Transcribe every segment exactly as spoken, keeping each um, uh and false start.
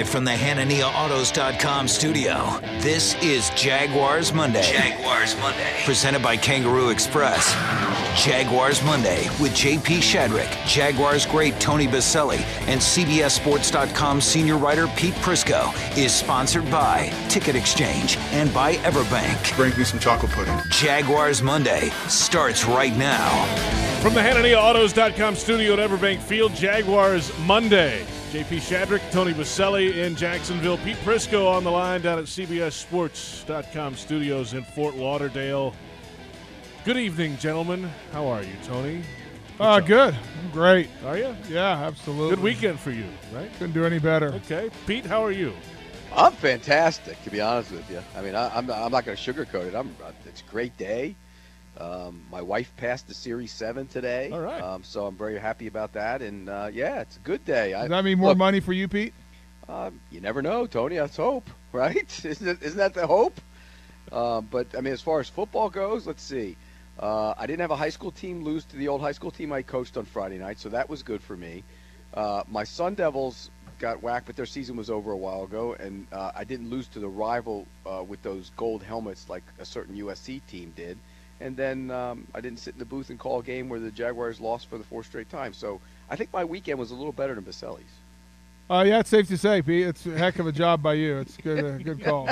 Live from the Hanania Autos dot com studio, this is Jaguars Monday. Jaguars Monday. Presented by Kangaroo Express. Jaguars Monday with J P Shadrick, Jaguars great Tony Baselli, and C B S Sports dot com senior writer Pete Prisco is sponsored by Ticket Exchange and by Everbank. Bring me some chocolate pudding. Jaguars Monday starts right now. From the Hanania Autos dot com studio at Everbank Field, Jaguars Monday. J P Shadrick, Tony Baselli in Jacksonville. Pete Prisco on the line down at C B S Sports dot com studios in Fort Lauderdale. Good evening, gentlemen. How are you, Tony? Uh, good. I'm great. Are you? Yeah, absolutely. Good weekend for you, right? Couldn't do any better. Okay. Pete, how are you? I'm fantastic, to be honest with you. I mean, I, I'm, I'm not going to sugarcoat it. I'm, it's a great day. Um, my wife passed the Series seven today. All right. Um, so I'm very happy about that. And, uh, yeah, it's a good day. Does I, that mean more look, money for you, Pete? Um, you never know, Tony. That's hope, right? isn't, it, isn't that the hope? Uh, but, I mean, as far as football goes, let's see. Uh, I didn't have a high school team lose to the old high school team I coached on Friday night, so that was good for me. Uh, my Sun Devils got whacked, but their season was over a while ago, and uh, I didn't lose to the rival uh, with those gold helmets like a certain U S C team did. And then um, I didn't sit in the booth and call a game where the Jaguars lost for the fourth straight time. So I think my weekend was a little better than Baselli's. Uh, yeah, it's safe to say, Pete. It's a heck of a job by you. It's good, uh, good call.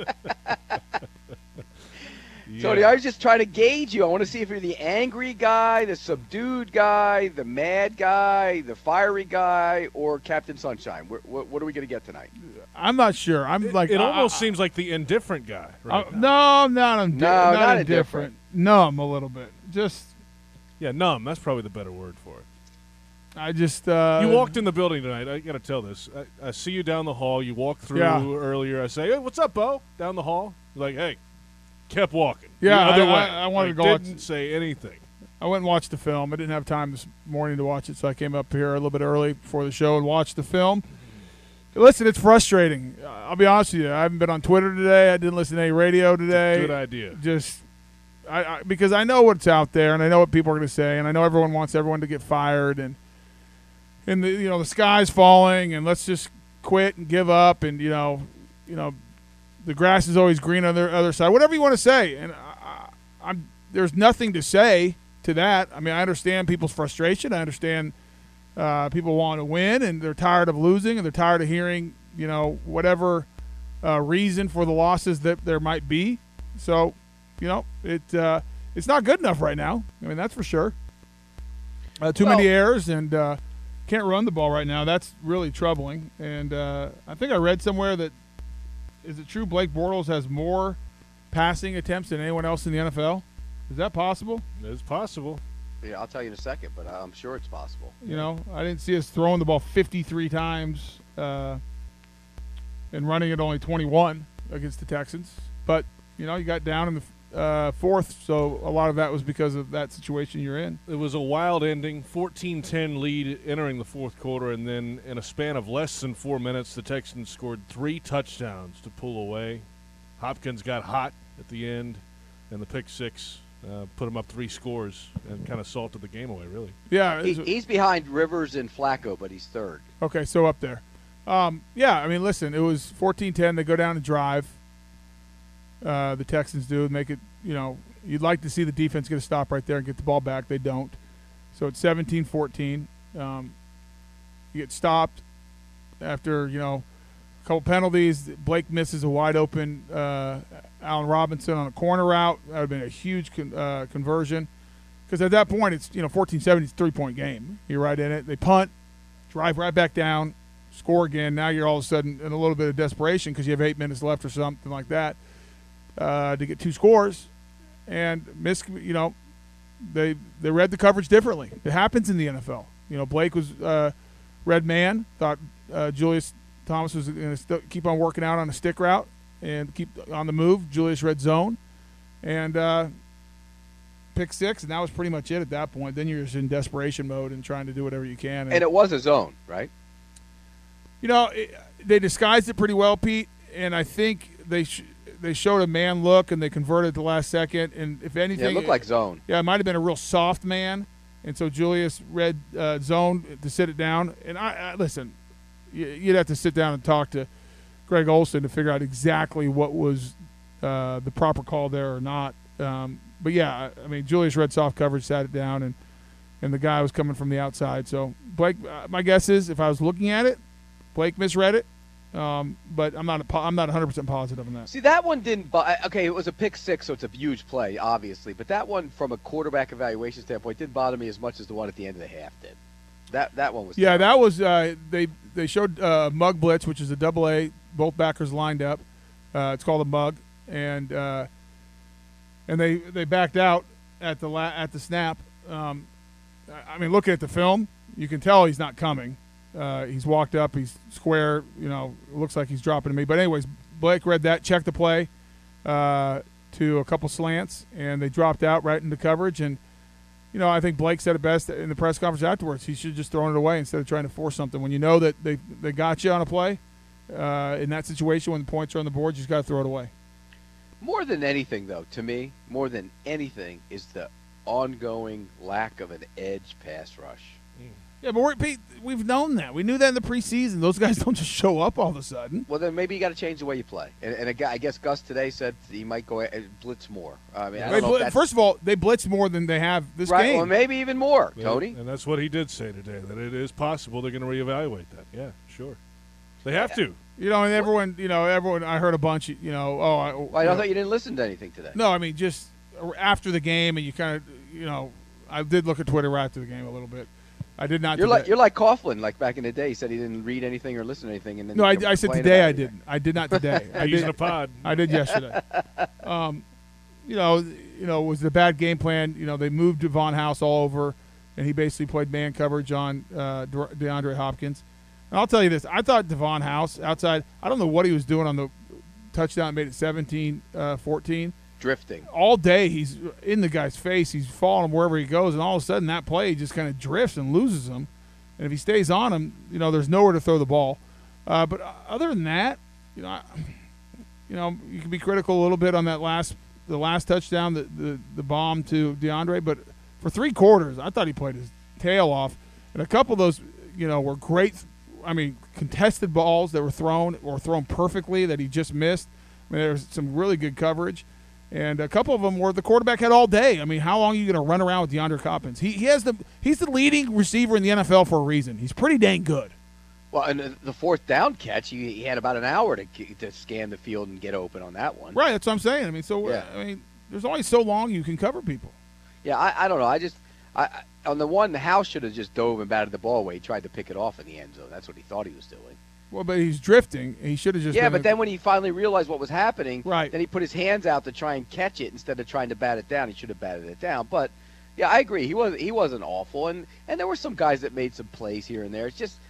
Yeah. Tony, I was just trying to gauge you. I want to see if you're the angry guy, the subdued guy, the mad guy, the fiery guy, or Captain Sunshine. What, what, what are we going to get tonight? I'm not sure. I'm It, like it uh, almost uh, seems like the indifferent guy. Right uh, now. no, I'm not. I'm No, not, not indifferent. indifferent. Numb a little bit. Just, Yeah, numb. That's probably the better word for it. I just. Uh, You walked in the building tonight. I got to tell this. I, I see you down the hall. You walked through Yeah. earlier. I say, hey, what's up, Bo? Down the hall. You're like, hey, kept walking. Yeah, the other I- way. I- I wanted Like, to go watch- Didn't say anything. I went and watched the film. I didn't have time this morning to watch it, so I came up here a little bit early before the show and watched the film. Listen, it's frustrating. Uh, I'll be honest with you. I haven't been on Twitter today. I didn't listen to any radio today. Good idea. Just I, I because I know what's out there, and I know what people are going to say, and I know everyone wants everyone to get fired, and and the you know the sky's falling, and let's just quit and give up, and you know you know the grass is always green on the other side. Whatever you want to say, and I, I'm there's nothing to say to that. I mean, I understand people's frustration. I understand uh, people want to win, and they're tired of losing, and they're tired of hearing you know whatever uh, reason for the losses that there might be. So. You know, it uh, it's not good enough right now. I mean, that's for sure. Uh, too Well- many errors and uh, can't run the ball right now. That's really troubling. And uh, I think I read somewhere that is it true Blake Bortles has more passing attempts than anyone else in the N F L? Is that possible? It's possible. Yeah, I'll tell you in a second, but I'm sure it's possible. You know, I didn't see us throwing the ball fifty-three times uh, and running it only twenty-one against the Texans. But, you know, you got down in the Uh, fourth, so a lot of that was because of that situation you're in. It was a wild ending, fourteen ten lead entering the fourth quarter, and then in a span of less than four minutes, the Texans scored three touchdowns to pull away. Hopkins got hot at the end, and the pick six uh, put him up three scores and kind of salted the game away, really. Yeah. He, it was- he's behind Rivers and Flacco, but he's third. okay, so up there. Um, yeah, I mean, listen, it was fourteen ten. They go down and drive. Uh, the Texans do make it, you know, you'd like to see the defense get a stop right there and get the ball back. They don't. So it's seventeen fourteen. Um, you get stopped after, you know, a couple penalties. Blake misses a wide open uh, Allen Robinson on a corner route. That would have been a huge con- uh, conversion. Because at that point, it's, you know, fourteen seventeen, it's a three-point game. You're right in it. They punt, drive right back down, score again. Now you're all of a sudden in a little bit of desperation because you have eight minutes left or something like that. Uh, to get two scores, and miss. You know, they they read the coverage differently. It happens in the N F L. You know, Blake was uh, read man. Thought uh, Julius Thomas was going to st- keep on working out on a stick route and keep on the move. Julius read zone, and uh, pick six, and that was pretty much it at that point. Then you're just in desperation mode and trying to do whatever you can. And, And it was a zone, right? you know, it, they disguised it pretty well, Pete, and I think they. Sh- They showed a man look, and they converted at the last second. And if anything, Yeah, it looked like zone. Yeah, it might have been a real soft man, and so Julius read uh, zone to sit it down. And I, I listen, you'd have to sit down and talk to Greg Olson to figure out exactly what was uh, the proper call there or not. Um, but, yeah, I mean, Julius read soft coverage, sat it down, and, and the guy was coming from the outside. So, Blake, uh, my guess is if I was looking at it, Blake misread it. Um, but I'm not a, I'm not one hundred percent positive on that. See, that one didn't – okay, it was a pick six, so it's a huge play, obviously. But that one, from a quarterback evaluation standpoint, didn't bother me as much as the one at the end of the half did. That that one was – Yeah, that was uh, – they they showed uh, Mug Blitz, which is a double A, both backers lined up. Uh, it's called a Mug. And uh, and they, they backed out at the la- at the snap. Um, I mean, looking at the film, you can tell he's not coming. Uh, he's walked up. He's square. You know, looks like he's dropping to me. But anyways, Blake read that, checked the play uh, to a couple slants, and they dropped out right into coverage. And, you know, I think Blake said it best in the press conference afterwards. He should have just thrown it away instead of trying to force something. When you know that they, they got you on a play, uh, in that situation when the points are on the board, you just got to throw it away. More than anything, though, to me, more than anything is the ongoing lack of an edge pass rush. Yeah, but we're, Pete, we've known that. We knew that in the preseason. Those guys don't just show up all of a sudden. Well, then maybe you got to change the way you play. And, and a guy, I guess Gus today said he might go and blitz more. I mean, I don't know if that's, first of all, they blitz more than they have this right, game. Well, maybe even more, Yeah, Tony. And that's what he did say today, that it is possible they're going to reevaluate that. Yeah, sure. They have Yeah. to. You know, and everyone, you know, everyone. I heard a bunch. You know, oh, I, Well, I you know, thought you didn't listen to anything today. No, I mean just after the game, and you kind of, you know, I did look at Twitter right after the game a little bit. I did not. You're today. like you're like Coughlin, like back in the day. He said he didn't read anything or listen to anything, and then No, I, he I said complained today about I anything. didn't. I did not today. I Using a did. pod. I did yesterday. um, you know, you know, it was the bad game plan. You know, they moved Devon House all over, and he basically played man coverage on uh, De- DeAndre Hopkins. And I'll tell you this: I thought Devon House outside. I don't know what he was doing on the touchdown that made it seventeen fourteen. Drifting. All day he's in the guy's face. He's following him wherever he goes, and all of a sudden that play just kind of drifts and loses him. And if he stays on him, you know, there's nowhere to throw the ball. Uh, but other than that, you know, I, you know, you can be critical a little bit on that last, the last touchdown, the, the the bomb to DeAndre. But for three quarters, I thought he played his tail off. And a couple of those, you know, were great. I mean, contested balls that were thrown or thrown perfectly that he just missed. I mean, there was some really good coverage. And a couple of them were the quarterback had all day. I mean, how long are you going to run around with DeAndre Hopkins? He he has the he's the leading receiver in the N F L for a reason. He's pretty dang good. Well, and the fourth down catch, he, he had about an hour to to scan the field and get open on that one. Right, that's what I'm saying. I mean, so Yeah. I mean, there's only so long you can cover people. Yeah, I, I don't know. I just I, I on the one, the House should have just dove and batted the ball away. He tried to pick it off in the end zone. That's what he thought he was doing. Well, but he's drifting. He should have just Yeah, done but it. then when he finally realized what was happening, Right. then he put his hands out to try and catch it instead of trying to bat it down. He should have batted it down. But yeah, I agree. He was he wasn't awful, and and there were some guys that made some plays here and there. It's just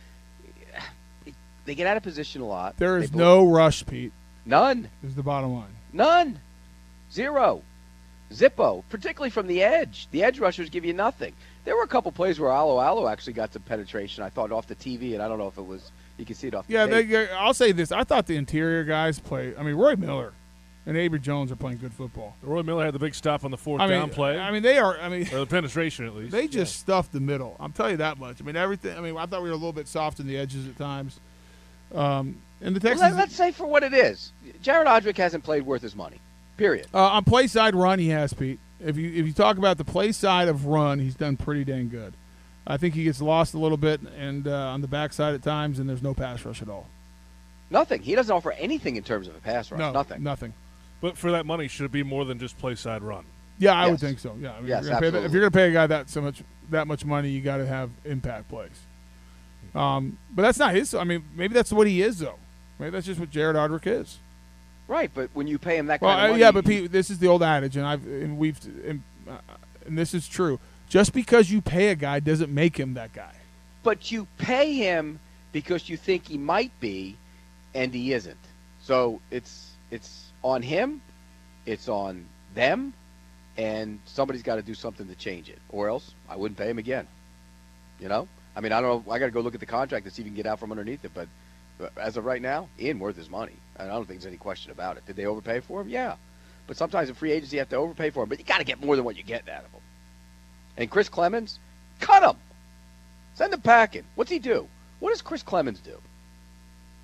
they get out of position a lot. there is They no rush, Pete. none, Is the bottom line. none, zero, zippo. Particularly from the edge, the edge rushers give you nothing. There were a couple plays where Alo Alo actually got some penetration. I thought off the T V, and I don't know if it was you can see it off. The Yeah, tape. they, I'll say this. I thought the interior guys play. I mean, Roy Miller and Avery Jones are playing good football. Roy Miller had the big stop on the fourth I mean, down play. I mean, they are. I mean, or the penetration, at least. they just stuffed the middle. I'm telling you that much. I mean, everything. I mean, I thought we were a little bit soft in the edges at times. Um, and the Well, Texans. let, let's say for what it is, Jared Odrick hasn't played worth his money. Period. Uh, on play side run, he has, Pete. If you if you talk about the play side of run, he's done pretty dang good. I think he gets lost a little bit and uh, on the backside at times, and there's no pass rush at all. Nothing. He doesn't offer anything in terms of a pass rush. No, Nothing. Nothing. But for that money, should it be more than just play side run? Yeah, I would Yes. think so. Yeah, I mean, Yes, if, you're gonna pay, absolutely. if you're going to pay a guy that so much that much money, you got to have impact plays. Um, but that's not his. I mean, maybe that's what he is, though. Maybe that's just what Jared Odrick is. Right, but when you pay him that Well, kind of uh, money, yeah, but you- Pete, this is the old adage, and I've and we've and, uh, and this is true. Just because you pay a guy doesn't make him that guy. but you pay him because you think he might be, and he isn't. So it's it's on him, it's on them, and somebody's got to do something to change it, or else I wouldn't pay him again. You know, I mean, I don't know. I got to go look at the contract to see if you can get out from underneath it, but. But as of right now, Ian worth his money. And I don't think there's any question about it. Did they overpay for him? Yeah. But sometimes in free agency, you have to overpay for him. But you got to get more than what you get out of him. And Chris Clemens, cut him. Send him packing. What's he do? What does Chris Clemens do?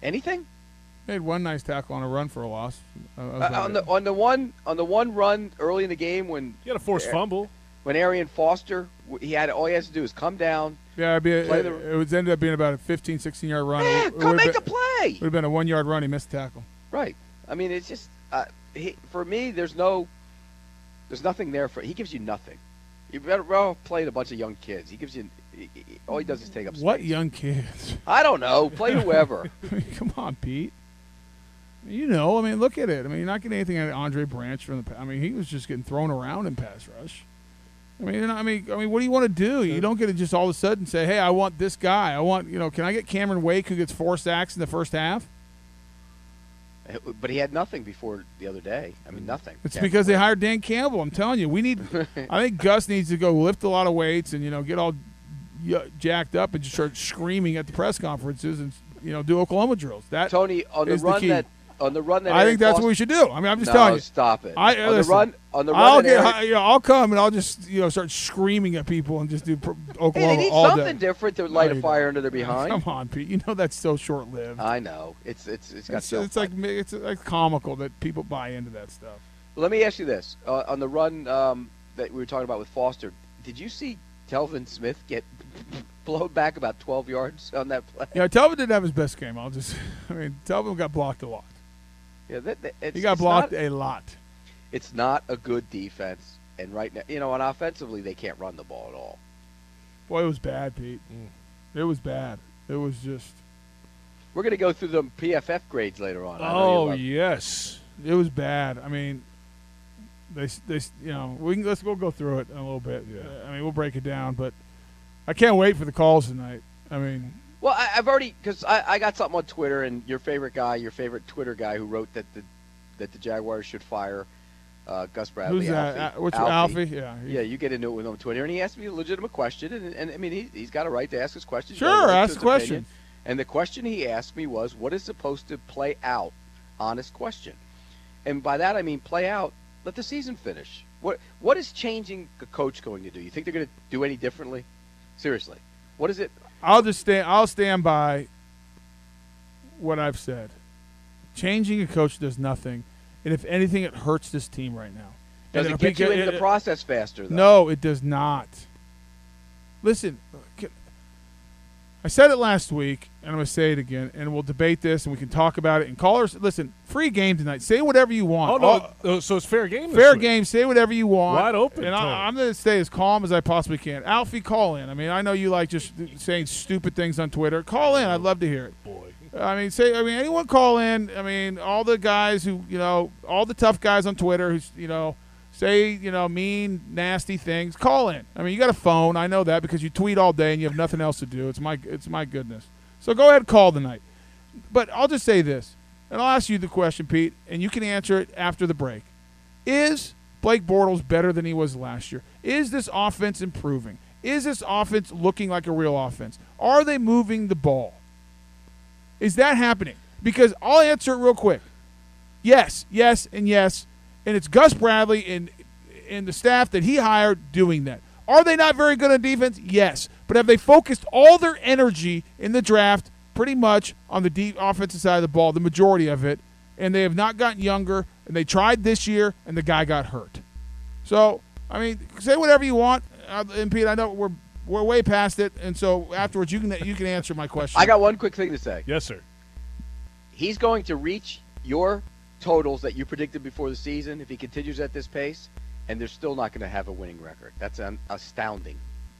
Anything? Made one nice tackle on a run for a loss. Uh, Uh, on the on the one on the one run early in the game when You got a forced fumble. when Arian Foster, he had all he has to do is come down. yeah, it'd be a, play it, the- it was ended up being about a fifteen, sixteen-yard run. Yeah, It, it come would've make been, the play. would have been a one-yard run. He missed the tackle. Right. I mean, it's just uh, he, for me. There's no, there's nothing there for. He gives you nothing. You better well play a bunch of young kids. He gives you. He, he, all he does is take up space. What young kids? I don't know. Play whoever. I mean, come on, Pete. You know, I mean, look at it. I mean, you're not getting anything out of Andre Branch from the. I mean, he was just getting thrown around in pass rush. I mean, you know, I mean, I mean, what do you want to do? You don't get to just all of a sudden say, "Hey, I want this guy. I want, you know, can I get Cameron Wake who gets four sacks in the first half?" But he had nothing before the other day. I mean, nothing. It's Yeah. because they hired Dan Campbell. I'm telling you, we need. I think Gus needs to go lift a lot of weights and you know get all y- jacked up and just start screaming at the press conferences and you know do Oklahoma drills. That Tony on the is the run key. that on the run that I Aaron think that's Foster, what we should do. I mean, I'm just no, telling you. stop it. I, on listen, the run on the run. I'll that get, Aaron- you know, I'll come and I'll just you know start screaming at people and just do pro- Hey, Oklahoma they need all something day. different to light No, a you fire don't. under their behind. Come on, Pete. You know that's so short lived. I know. It's it's it's got It's, so it's like it's like comical that people buy into that stuff. Let me ask you this: uh, on the run um, that we were talking about with Foster, did you see Telvin Smith get blown back about twelve yards on that play? Yeah, Telvin didn't have his best game. I'll just, I mean, Telvin got blocked a lot. Yeah, that, that, it's, He got it's blocked Not, a lot. it's not a good defense, and right now, you know, and offensively, they can't run the ball at all. Boy, it was bad, Pete. It was bad. It was just, We're going to go through the P F F grades later on. I know you Oh, love- yes. it was bad. I mean, they, they, you know, we can let's we'll go through it in a little bit. Yeah. Uh, I mean, we'll break it down, but I can't wait for the calls tonight. I mean, Well, I, I've already because I, I got something on Twitter, and your favorite guy, your favorite Twitter guy, who wrote that the that the Jaguars should fire uh, Gus Bradley. who's that? Alfie. Uh, What's Alfie. Alfie? Yeah, he- Yeah, you get into it with him on Twitter, and he asked me a legitimate question, and, and I mean, he, he's got a right to ask his question. He's got a Sure, right to ask his the question. opinion. And the question he asked me was, what is supposed to play out? Honest question. And by that, I mean play out, let the season finish. What What is changing a coach going to do? You think they're going to do any differently? Seriously. What is it? I'll just stand. I'll stand by what I've said. Changing a coach does nothing, and if anything, it hurts this team right now. Does And it get you because- into the process faster, though? No, it does not. Listen, can- I said it last week, and I'm going to say it again, and we'll debate this, and we can talk about it. And callers, listen, free game tonight. Say whatever you want. Oh, no. All- oh, so it's fair game this fair week. game. Say whatever you want. Wide open, And Tony. I, I'm going to stay as calm as I possibly can. Alfie, call in. I mean, I know you like just saying stupid things on Twitter. Call in. I'd love to hear it. Boy. I mean, say. I mean, anyone call in. I mean, all the guys who, you know, all the tough guys on Twitter who, you know, say, you know, mean, nasty things. Call in. I mean, you got a phone. I know that because you tweet all day and you have nothing else to do. It's my, it's my goodness. So go ahead and call tonight. But I'll just say this, and I'll ask you the question, Pete, and you can answer it after the break. Is Blake Bortles better than he was last year? Is this offense improving? Is this offense looking like a real offense? Are they moving the ball? Is that happening? Because I'll answer it real quick. Yes, yes, and yes. And it's Gus Bradley and, and the staff that he hired doing that. Are they not very good on defense? Yes. But have they focused all their energy in the draft pretty much on the deep offensive side of the ball, the majority of it, and they have not gotten younger, and they tried this year, and the guy got hurt. So, I mean, say whatever you want. Uh, and, Pete, I know we're we're way past it, and so afterwards you can you can answer my question. I got one quick thing to say. Yes, sir. He's going to reach your totals that you predicted before the season if he continues at this pace, and they're still not going to have a winning record. That's un- astounding.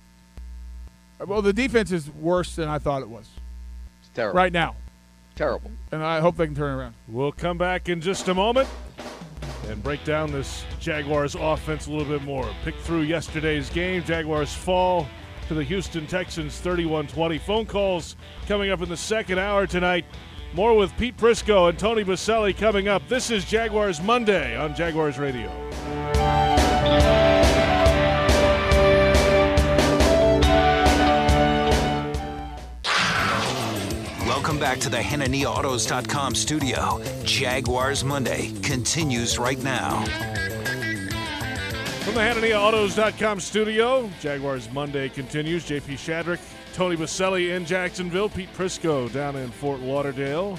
Well, the defense is worse than I thought it was It's terrible. right now, Terrible. and I hope they can turn it around. We'll come back in just a moment and break down this Jaguars offense a little bit more. Pick through yesterday's game. Jaguars fall to the Houston Texans thirty-one twenty. Phone calls coming up in the second hour tonight. More with Pete Prisco and Tony Baselli coming up. This is Jaguars Monday on Jaguars Radio. Welcome back to the Hannany Autos dot com studio. Jaguars Monday continues right now. From the Hannany Autos dot com studio, Jaguars Monday continues. J P Shadrick Tony Baselli in Jacksonville, Pete Prisco down in Fort Lauderdale.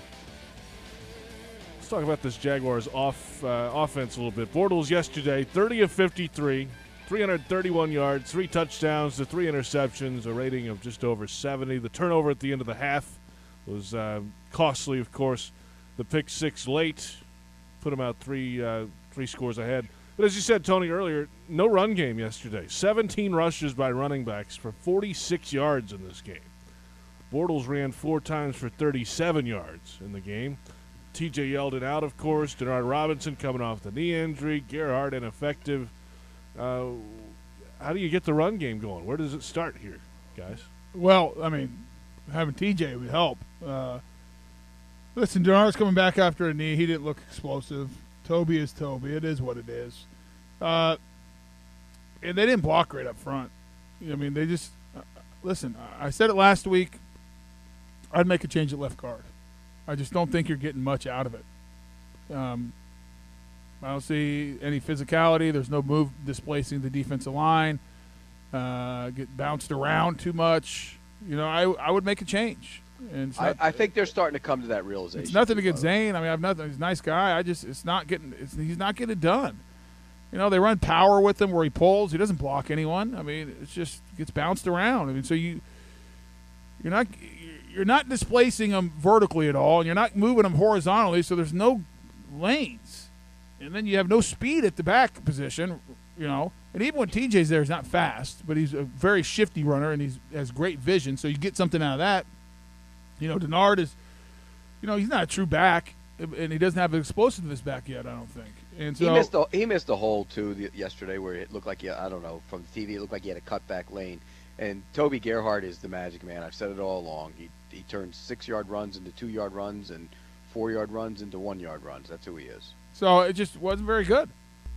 Let's talk about this Jaguars off uh, offense a little bit. Bortles yesterday, thirty of fifty-three, three hundred thirty-one yards, three touchdowns to three interceptions, a rating of just over seventy. The turnover at the end of the half was uh, costly, of course. The pick six late put him out three uh, three scores ahead. But as you said, Tony, earlier, no run game yesterday. seventeen rushes by running backs for forty-six yards in this game. Bortles ran four times for thirty-seven yards in the game. T J Yeldon out, of course. Denard Robinson coming off the knee injury. Gerhardt ineffective. Uh, how do you get the run game going? Where does it start here, guys? Well, I mean, having T J would help. Uh, listen, Denard's coming back after a knee. He didn't look explosive. Toby is Toby. It is what it is. Uh, and they didn't block right up front. I mean, they just uh, – listen, I said it last week. I'd make a change at left guard. I just don't think you're getting much out of it. Um, I don't see any physicality. There's no move displacing the defensive line. Uh, get bounced around too much. You know, I I would make a change. And I, not, I think they're starting to come to that realization. It's nothing against Zane. I mean, I've nothing. He's a nice guy. I just it's not getting. It's, he's not getting it done. You know, they run power with him where he pulls. He doesn't block anyone. I mean, it's just gets bounced around. I mean, so you you're not. You're not displacing them vertically at all, and you're not moving them horizontally, so there's no lanes. And then you have no speed at the back position, you know. And even when T J's there, he's not fast, but he's a very shifty runner, and he has great vision, so you get something out of that. You know, Denard is, you know, he's not a true back, and he doesn't have an explosiveness back yet, I don't think. And so he missed a, he missed a hole, too, the, yesterday where it looked like, he, I don't know, from the T V, it looked like he had a cutback lane. And Toby Gerhardt is the magic man. I've said it all along. He he turns six-yard runs into two-yard runs and four-yard runs into one-yard runs. That's who he is. So it just wasn't very good.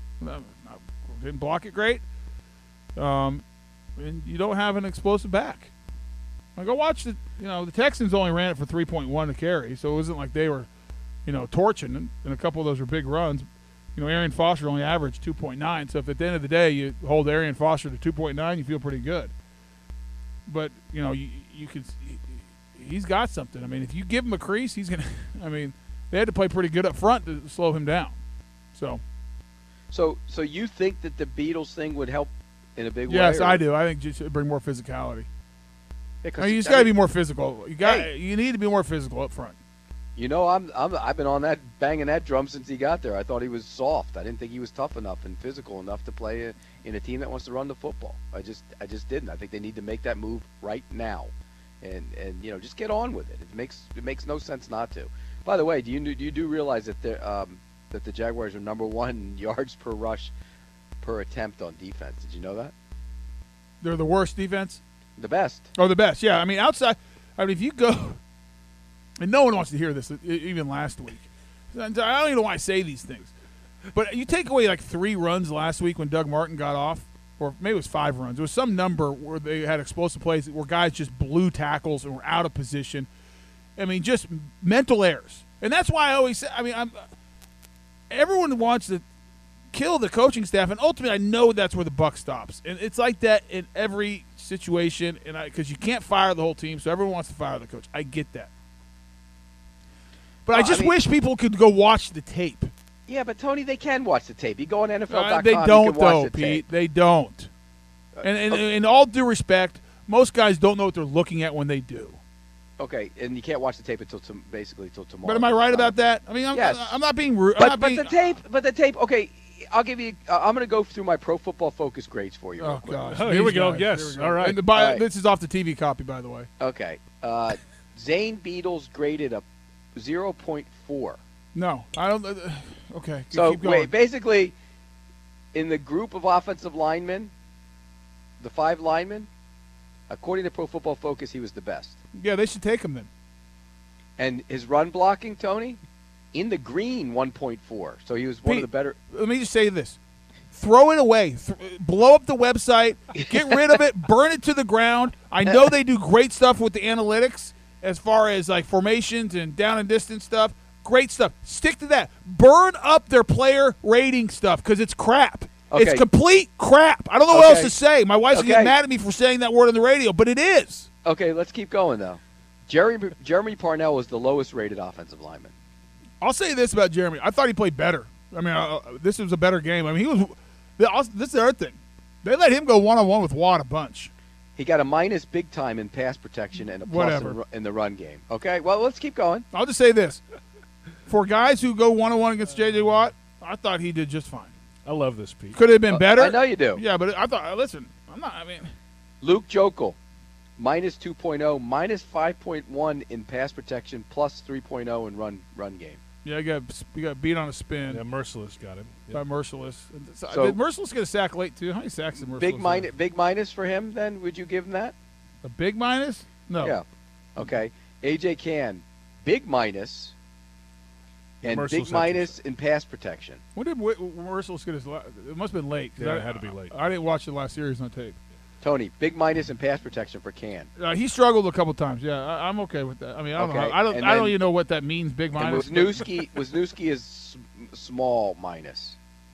Didn't block it great. Um, and you don't have an explosive back. Now go watch the. You know the Texans only ran it for three point one to carry, so it wasn't like they were, you know, torching. And, and a couple of those were big runs. You know, Arian Foster only averaged two point nine. So if at the end of the day you hold Arian Foster to two point nine, you feel pretty good. But, you know, you, you could – he's got something. I mean, if you give him a crease, he's going to – I mean, they had to play pretty good up front to slow him down. So so so you think that the Beatles thing would help in a big yes, way? Yes, I do. I think just bring more physicality. Yeah, I mean, you just got to be more physical. You got hey, you need to be more physical up front. You know, I'm, I'm, I've been on that – banging that drum since he got there. I thought he was soft. I didn't think he was tough enough and physical enough to play a, in a team that wants to run the football. I just I just didn't. I think they need to make that move right now, and and you know just get on with it. It makes it makes no sense not to. By the way, do you do you do realize that the um, that the Jaguars are number one in yards per rush per attempt on defense? Did you know that? They're the worst defense. The best. Oh, the best. Yeah, I mean outside. I mean if you go. And no one wants to hear this, even last week. I don't even know why I say these things. But you take away like three runs last week when Doug Martin got off, or maybe it was five runs. It was some number where they had explosive plays where guys just blew tackles and were out of position. I mean, just mental errors. And that's why I always say, I mean, I'm, everyone wants to kill the coaching staff, and ultimately I know that's where the buck stops. And it's like that in every situation, and because you can't fire the whole team, so everyone wants to fire the coach. I get that. But well, I just I mean, wish people could go watch the tape. Yeah, but Tony, they can watch the tape. You go on N F L dot com. Uh, they don't, you can watch though, the Pete. Tape. They don't. Uh, and and okay. in all due respect, most guys don't know what they're looking at when they do. Okay, and you can't watch the tape until to, basically until tomorrow. But am I right about that? I mean, I'm, yes. I'm not being rude. But, not but being, the tape, but the tape. Okay, I'll give you. Uh, I'm going to go through my Pro Football Focus grades for you. Oh gosh, oh, here we go. Guys. Yes, we go. all right. And the, by, all right. This is off the T V copy, by the way. Okay, uh, Zane Beadles graded a zero point four. No, I don't. Uh, okay, so keep going. wait, basically, in the group of offensive linemen, the five linemen, according to Pro Football Focus, he was the best. Yeah, they should take him then. And his run blocking, Tony, in the green, one point four. So he was one Pete, of the better. Let me just say this. Throw it away. Th- blow up the website. Get rid of it. Burn it to the ground. I know they do great stuff with the analytics as far as like formations and down and distance stuff. Great stuff. Stick to that. Burn up their player rating stuff because it's crap. Okay. It's complete crap. I don't know what Okay. else to say. My wife's going to Okay. get mad at me for saying that word on the radio, but it is. Okay, let's keep going, though. Jeremy, Jeremy Parnell was the lowest-rated offensive lineman. I'll say this about Jeremy. I thought he played better. I mean, uh, this was a better game. I mean, he was – this is the other thing. They let him go one-on-one with Watt a bunch. He got a minus big time in pass protection and a plus Whatever. in, ru- in the run game. Okay, well, let's keep going. I'll just say this. For guys who go one-on-one against J J. Watt, I thought he did just fine. I love this, Pete. Could have been better. Uh, I know you do. Yeah, but I thought – listen, I'm not – I mean – Luke Jokel, minus two point oh, minus five point one in pass protection, plus three point oh in run run game. Yeah, he got, he got beat on a spin. Yeah, Merciless got him. By Yep. Merciless. So, So- did Merciless get a sack late, too? How many sacks did Merciless Big have? minus, big minus for him, then? Would you give him that? A big minus? No. Yeah. Okay. A J Can, big minus, and Merciless big had minus in pass protection. When did Wi- Merciless get his la- It must have been late. 'cause Yeah, I, it had to be late. I, I didn't watch the last series on tape. Tony, big minus in pass protection for Can. Uh, he struggled a couple times. Yeah, I, I'm okay with that. I mean, I don't Okay, know. I don't. and I don't then- even know what that means. Big And minus. but- Wisniewski, Wisniewski is s- small minus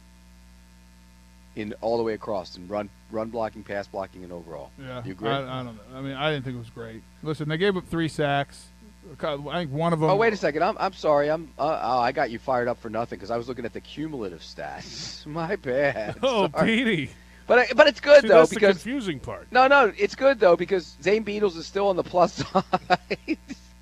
in all the way across in run run blocking, pass blocking, and overall. Yeah, You agree? I, I don't know. I mean, I didn't think it was great. Listen, they gave up three sacks. I think one of them. Oh, wait a second. I'm I'm sorry. I'm uh, oh, I got you fired up for nothing because I was looking at the cumulative stats. My bad. Oh, Sorry. Petey. But I, but it's good See, though that's the because confusing part. no no it's good though because Zane Beatles is still on the plus side.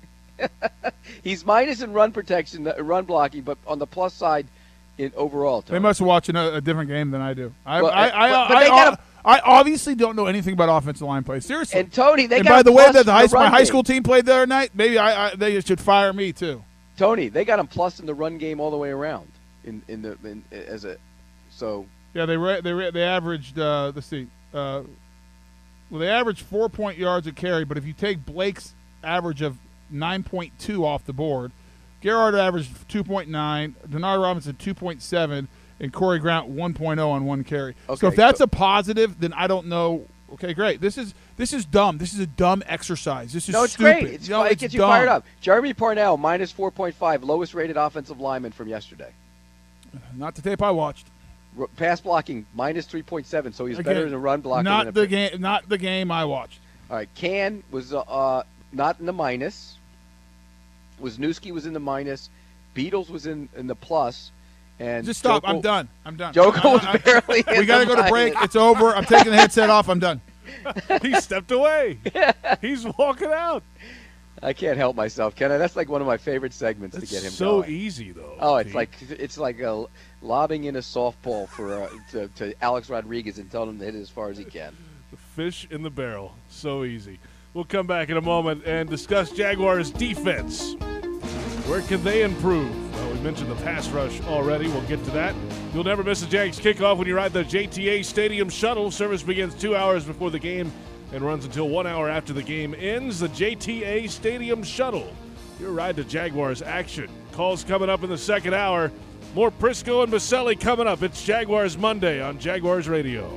He's minus in run protection, uh, run blocking, but on the plus side in overall. They Tony. must have watched a, a different game than I do. I, Well, I, I, but- but I, they I, got a- I obviously don't know anything about offensive line play. Seriously. And Tony, they and got by a the way plus that the in high, run my high game. school team played the other night, maybe I, I they should fire me too. Tony, they got him plus in the run game all the way around in in the in, as a so Yeah, they re, they re, they averaged. Uh, let's see. Uh, well, they averaged four point yards a carry, but if you take Blake's average of nine point two off the board, Gerard averaged two point nine, Denard Robinson two point seven, and Corey Grant one point oh on one carry. so Okay, if that's so- a positive, then I don't know. Okay, great. This is this is dumb. This is a dumb exercise. This is no, it's stupid. great. It's, you know, it it's gets you dumb. fired up. Jeremy Parnell minus four point five, lowest rated offensive lineman from yesterday. Not the tape I watched. R- pass blocking minus three point seven, so he's Again, better in the run blocking. Not than the a, game. Not the game I watched. All right, Can was uh, uh, not in the minus. Wisniewski was in the minus. Beatles was in, in the plus. And Just stop. Joko- I'm done. I'm done. Joko was I- I- barely in We got to the go to break. minus. It's over. I'm taking the headset off. I'm done. He stepped away. He's walking out. I can't help myself, can I? That's like one of my favorite segments It's to get him so going. easy, though. Oh, it's Pete. like it's like a, lobbing in a softball for uh, to, to Alex Rodriguez and telling him to hit it as far as he can. the fish in the barrel. So easy. We'll come back in a moment and discuss Jaguars' defense. Where can they improve? Well, we mentioned the pass rush already. We'll get to that. You'll never miss a Jags kickoff when you ride the J T A Stadium Shuttle. Service begins two hours before the game and runs until one hour after the game ends. The J T A Stadium Shuttle. Your ride to Jaguars action. Calls coming up in the second hour. More Prisco and Baselli coming up. It's Jaguars Monday on Jaguars Radio.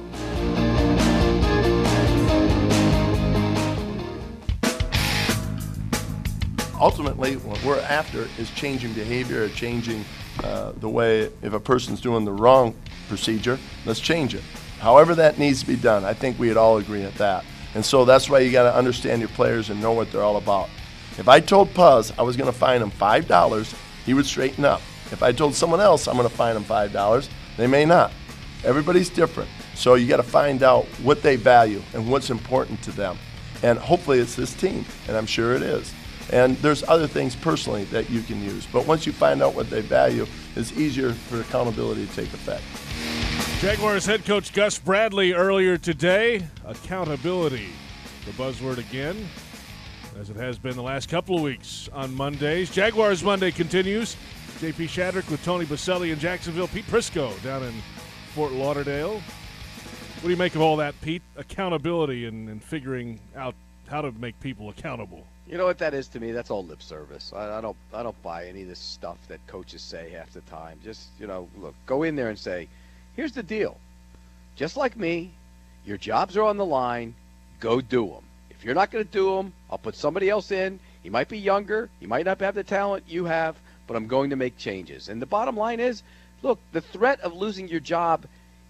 Ultimately, what we're after is changing behavior, or changing uh, the way, if a person's doing the wrong procedure, let's change it. However that needs to be done, I think we'd all agree at that. And so that's why you got to understand your players and know what they're all about. If I told Puz I was going to fine him five dollars, he would straighten up. If I told someone else I'm going to fine him five dollars, they may not. Everybody's different. So you got to find out what they value and what's important to them. And hopefully it's this team, and I'm sure it is. And there's other things personally that you can use. But once you find out what they value, it's easier for accountability to take effect. Jaguars head coach Gus Bradley earlier today. Accountability, the buzzword again, as it has been the last couple of weeks on Mondays. Jaguars Monday continues. J P Shadrick with Tony Baselli in Jacksonville. Pete Prisco down in Fort Lauderdale. What do you make of all that, Pete? Accountability and, and figuring out how to make people accountable. You know what that is to me? That's all lip service. I, I don't I don't buy any of this stuff that coaches say half the time. Just, you know, look, go in there and say, here's the deal. Just like me, your jobs are on the line. Go do them. If you're not going to do them, I'll put somebody else in. He might be younger. He might not have the talent you have, but I'm going to make changes. And the bottom line is, look, the threat of losing your job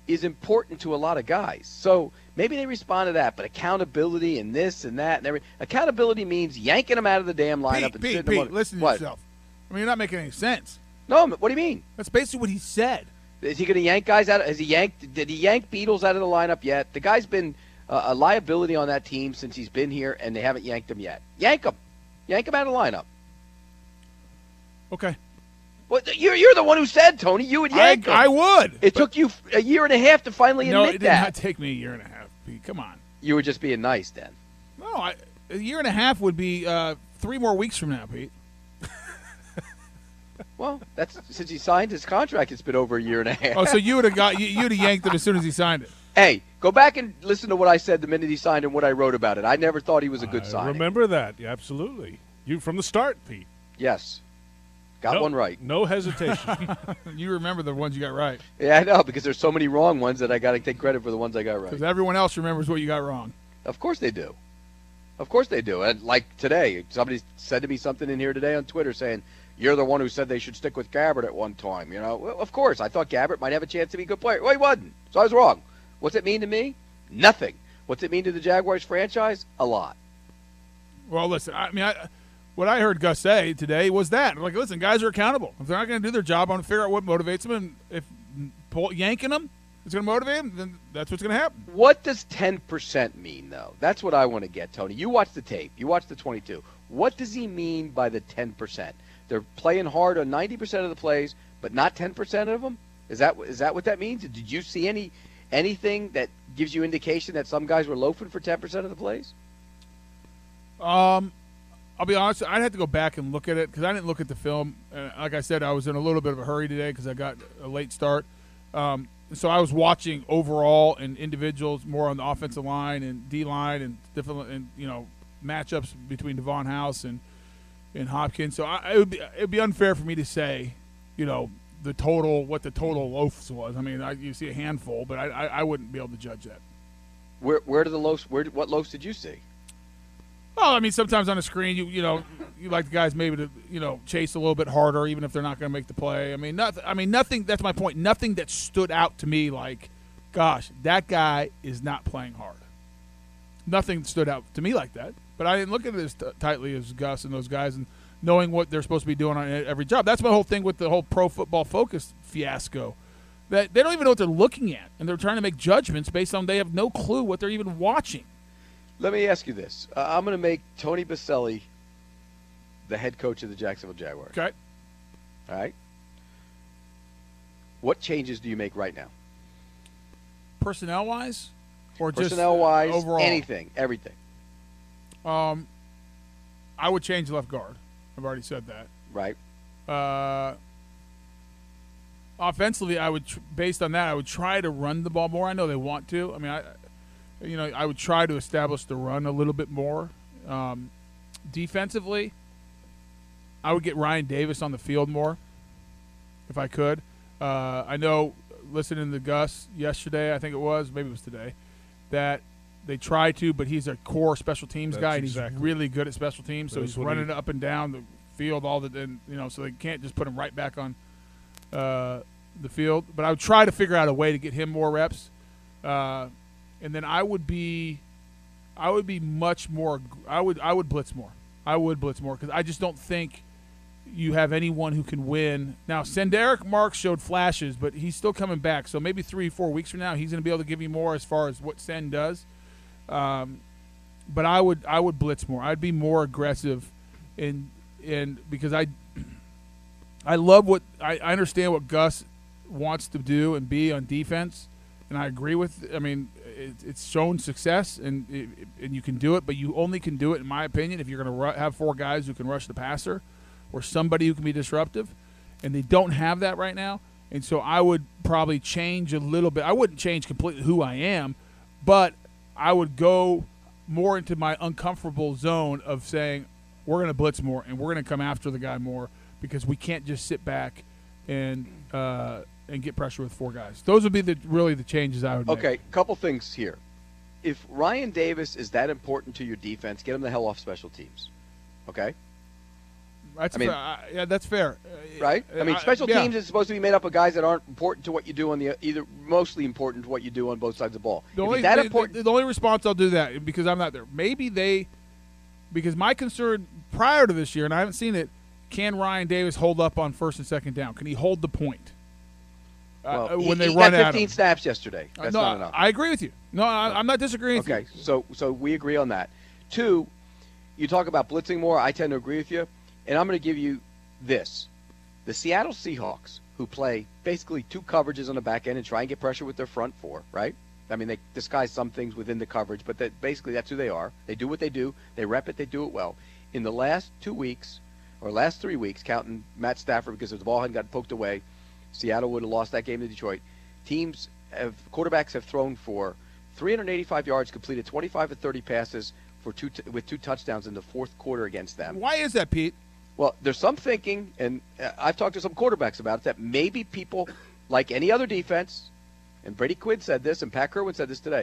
is important to a lot of guys. So maybe they respond to that, but accountability and this and that and everything. Accountability means yanking them out of the damn lineup Pete, and Pete, sitting Pete, them on. listen to What? yourself. I mean, you're not making any sense. No, what do you mean? That's basically what he said. Is he going to yank guys out? Has he yanked? Did he yank Beatles out of the lineup yet? The guy's been uh, a liability on that team since he's been here, and they haven't yanked him yet. Yank him, yank him out of the lineup. Okay. Well, you're you're the one who said, Tony, you would I, yank him. I would. It took you a year and a half to finally No, admit it did that. not take me a year and a half, Pete. Come on. You were just being nice then. No, I, a year and a half would be uh, three more weeks from now, Pete. Well, that's since he signed his contract. It's been over a year and a half. Oh, so you would have got you, you'd have yanked him as soon as he signed it. Hey, go back and listen to what I said the minute he signed and what I wrote about it. I never thought he was a good I signing. remember that. Yeah, absolutely. You from the start, Pete. Yes. Got no, one right. No hesitation. You remember the ones you got right, Yeah, I know, because there's so many wrong ones that I got to take credit for the ones I got right. because everyone else remembers what you got wrong. Of course they do. Of course they do. And like today, somebody said to me something in here today on Twitter saying, you're the one who said they should stick with Gabbert at one time. You know, well, of course. I thought Gabbert might have a chance to be a good player. Well, he wasn't. So I was wrong. What's it mean to me? Nothing. What's it mean to the Jaguars franchise? A lot. Well, listen, I mean, I, what I heard Gus say today was that. Like, listen, guys are accountable. If they're not going to do their job, I'm going to figure out what motivates them. And if pull, yanking them is going to motivate them, then that's what's going to happen. What does ten percent mean, though? That's what I want to get, Tony. You watch the tape. You watch the twenty-two. What does he mean by the ten percent? They're playing hard on ninety percent of the plays, but not ten percent of them? Is that is that what that means? Did you see any anything that gives you indication that some guys were loafing for ten percent of the plays? Um, I'll be honest. I'd have to go back and look at it because I didn't look at the film. Uh, like I said, I was in a little bit of a hurry today because I got a late start. Um, so I was watching overall and individuals more on the offensive line and D line and different and you know matchups between Devon House and and Hopkins. So I, it would be it would be unfair for me to say, you know, the total what the total loafs was. I mean, I, you see a handful, but I, I I wouldn't be able to judge that. Where where do the loafs? Where what loafs did you see? Well, I mean, sometimes on the screen, you you know, you like the guys maybe to you know chase a little bit harder, even if they're not going to make the play. I mean, nothing. I mean, nothing. That's my point. Nothing that stood out to me like, gosh, that guy is not playing hard. Nothing stood out to me like that. But I didn't look at it as t- tightly as Gus and those guys, and knowing what they're supposed to be doing on every job. That's my whole thing with the whole Pro Football Focus fiasco. That they don't even know what they're looking at, and they're trying to make judgments based on they have no clue what they're even watching. Let me ask you this. Uh, I'm going to make Tony Baselli the head coach of the Jacksonville Jaguars. Okay. All right. What changes do you make right now? Personnel-wise? Or just Personnel-wise, overall? anything, everything. Um, I would change left guard. I've already said that. Right. Uh, offensively, I would, tr- based on that, I would try to run the ball more. I know they want to. I mean, I, you know, I would try to establish the run a little bit more. Um, defensively, I would get Ryan Davis on the field more if I could. Uh, I know, listening to Gus yesterday, I think it was, maybe it was today, that they try to, but he's a core special teams That's guy, and exactly. he's really good at special teams. So That's he's what running he- up and down the field all the, and you know, so they can't just put him right back on uh, the field. But I would try to figure out a way to get him more reps, uh, and then I would be, I would be much more. I would I would blitz more. I would blitz more because I just don't think you have anyone who can win. Now, Senderick Marks showed flashes, but he's still coming back. So maybe three, four weeks from now, he's going to be able to give you more as far as what Sen does. Um, but I would I would blitz more. I'd be more aggressive, in in because I I love what I, I understand what Gus wants to do and be on defense, and I agree with. I mean, it, it's shown success, and it, and you can do it, but you only can do it, in my opinion, if you're going to ru- have four guys who can rush the passer, or somebody who can be disruptive, and they don't have that right now. And so I would probably change a little bit. I wouldn't change completely who I am, but I would go more into my uncomfortable zone of saying we're going to blitz more and we're going to come after the guy more because we can't just sit back and uh, and get pressure with four guys. Those would be the really the changes I would make. Okay, couple things here. If Ryan Davis is that important to your defense, get him the hell off special teams. Okay? That's I mean- fair. I, yeah, that's fair. Uh, right? I mean, special yeah. teams is supposed to be made up of guys that aren't important to what you do on the either mostly important to what you do on both sides of the ball. The if only, it's that the, important, the, the only response I'll do that because I'm not there. Maybe they, because my concern prior to this year, and I haven't seen it, can Ryan Davis hold up on first and second down? Can he hold the point well, uh, when he, they he run got at fifteen him? snaps yesterday. That's no, not enough. I agree with you. No, I, I'm not disagreeing with okay, you. so so we agree on that. Two, you talk about blitzing more. I tend to agree with you, and I'm going to give you this: the Seattle Seahawks, who play basically two coverages on the back end and try and get pressure with their front four, right? I mean, they disguise some things within the coverage, but that basically that's who they are. They do what they do. They rep it. They do it well. In the last two weeks, or last three weeks, counting Matt Stafford because if the ball hadn't gotten poked away, Seattle would have lost that game to Detroit. Teams have quarterbacks have thrown for three hundred eighty-five yards, completed twenty-five of thirty passes for two t- with two touchdowns in the fourth quarter against them. Why is that, Pete? Well, there's some thinking, and uh, I've talked to some quarterbacks about it, that maybe people, like any other defense, and Brady Quinn said this, and Pat Kerwin said this today,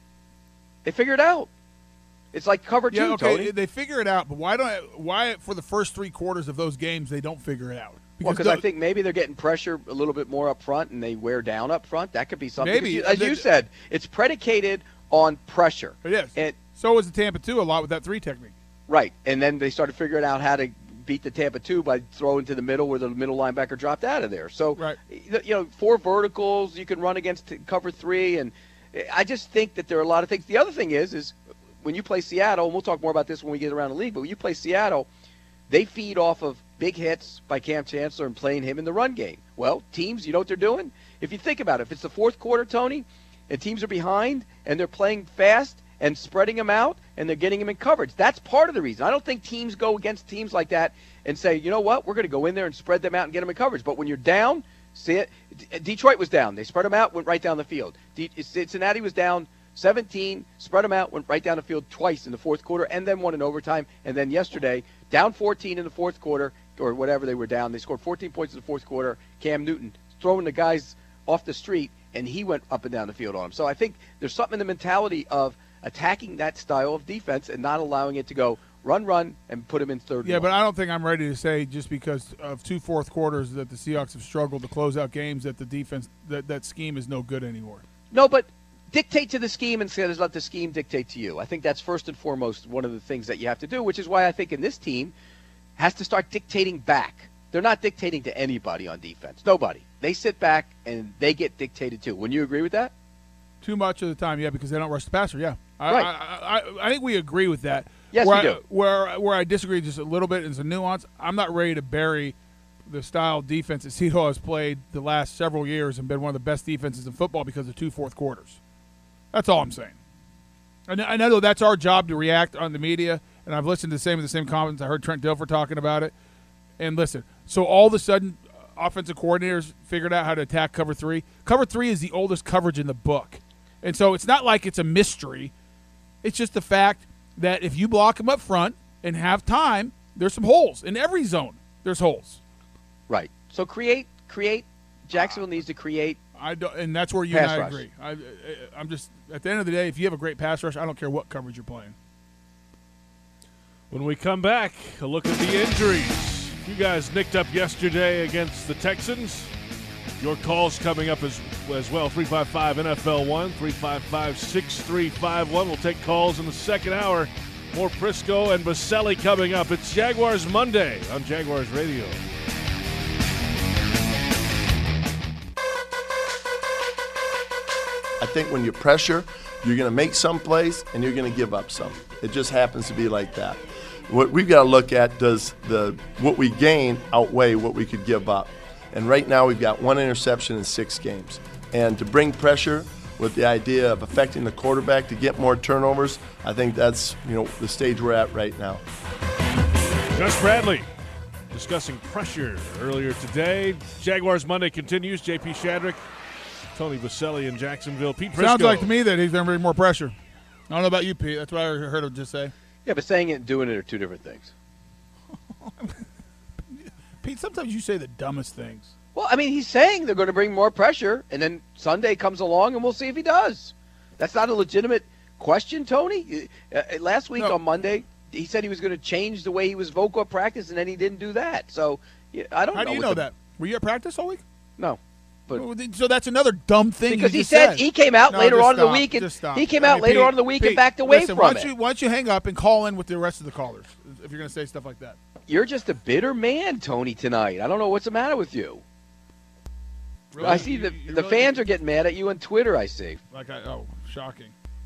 they figure it out. It's like cover two, Yeah, okay, Tony. they figure it out, but why don't why for the first three quarters of those games they don't figure it out? Well, because I think maybe they're getting pressure a little bit more up front, and they wear down up front. That could be something. Maybe. You, as They- you said, it's predicated on pressure. It is. And, so was the Tampa two a lot with that three technique. right, and then they started figuring out how to beat the Tampa two by throwing to the middle where the middle linebacker dropped out of there. So, Right. you know, four verticals, you can run against t- cover three, and I just think that there are a lot of things. The other thing is, is when you play Seattle, and we'll talk more about this when we get around the league, but when you play Seattle, they feed off of big hits by Cam Chancellor and playing him in the run game. Well, teams, you know what they're doing? If you think about it, if it's the fourth quarter, Tony, and teams are behind and they're playing fast and spreading them out and they're getting them in coverage, that's part of the reason. I don't think teams go against teams like that and say, you know what, we're going to go in there and spread them out and get them in coverage. But when you're down, see it, D- Detroit was down. They spread them out, went right down the field. D- Cincinnati was down seventeen, spread them out, went right down the field twice in the fourth quarter, and then won in overtime. And then yesterday, down fourteen in the fourth quarter, or whatever they were down. They scored fourteen points in the fourth quarter. Cam Newton throwing the guys off the street, and he went up and down the field on them. So I think there's something in the mentality of attacking that style of defense and not allowing it to go run, run, and put him in third. Yeah, and but one. I don't think I'm ready to say just because of two fourth quarters that the Seahawks have struggled to close out games that the defense that that scheme is no good anymore. No, but dictate to the scheme instead of let the scheme dictate to you. I think that's first and foremost one of the things that you have to do, which is why I think in this team has to start dictating back. They're not dictating to anybody on defense. Nobody. They sit back and they get dictated to. Wouldn't you agree with that? Too much of the time, yeah, because they don't rush the passer. Yeah, I, Right. I, I, I think we agree with that. Yes, where we I, do. Where where I disagree just a little bit is a nuance. I'm not ready to bury the style of defense that Seattle has played the last several years and been one of the best defenses in football because of two fourth quarters. That's all I'm saying. And I know that's our job to react on the media, and I've listened to the same of the same comments. I heard Trent Dilfer talking about it. And listen, so all of a sudden, offensive coordinators figured out how to attack cover three. Cover three is the oldest coverage in the book. And so it's not like it's a mystery. It's just the fact that if you block them up front and have time, there's some holes. In every zone, there's holes. Right. So create, create. Jacksonville needs to create. I don't, and that's where you Pass and I rush. agree. I, I, I'm just, at the end of the day, if you have a great pass rush, I don't care what coverage you're playing. When we come back, a look at the injuries. You guys nicked up yesterday against the Texans. Your calls coming up as, as well. three five five N F L one, three five five, six three five one. We'll take calls in the second hour. More Prisco and Baselli coming up. It's Jaguars Monday on Jaguars Radio. I think when you pressure, you're going to make some plays and you're going to give up some. It just happens to be like that. What we've got to look at, does the what we gain outweigh what we could give up? And right now we've got one interception in six games. And to bring pressure with the idea of affecting the quarterback to get more turnovers, I think that's, you know, the stage we're at right now. Gus Bradley discussing pressure earlier today. Jaguars Monday continues. J P Shadrick, Tony Baselli in Jacksonville. Pete Prisco. Sounds like to me that he's going to bring more pressure. I don't know about you, Pete. That's what I heard him just say. Yeah, but saying it and doing it are two different things. Pete, sometimes you say the dumbest things. Well, I mean, he's saying they're going to bring more pressure, and then Sunday comes along, and we'll see if he does. That's not a legitimate question, Tony. Uh, last week No. on Monday, he said he was going to change the way he was vocal at practice, and then he didn't do that. So yeah, I don't How know. do you what know the- that? Were you at practice all week? No. But Well, then- So that's another dumb thing because you he just said, said. he came out No, later just on in the stop. week and Just stop. he came I out mean, later Pete, on in the week Pete, and backed away listen, from why it. don't you, why don't you hang up and call in with the rest of the callers if you're going to say stuff like that? You're just a bitter man, Tony, tonight. I don't know what's the matter with you. Really? I see You- the you the really- fans are getting mad at you on Twitter, I see. Like I, oh, shocking.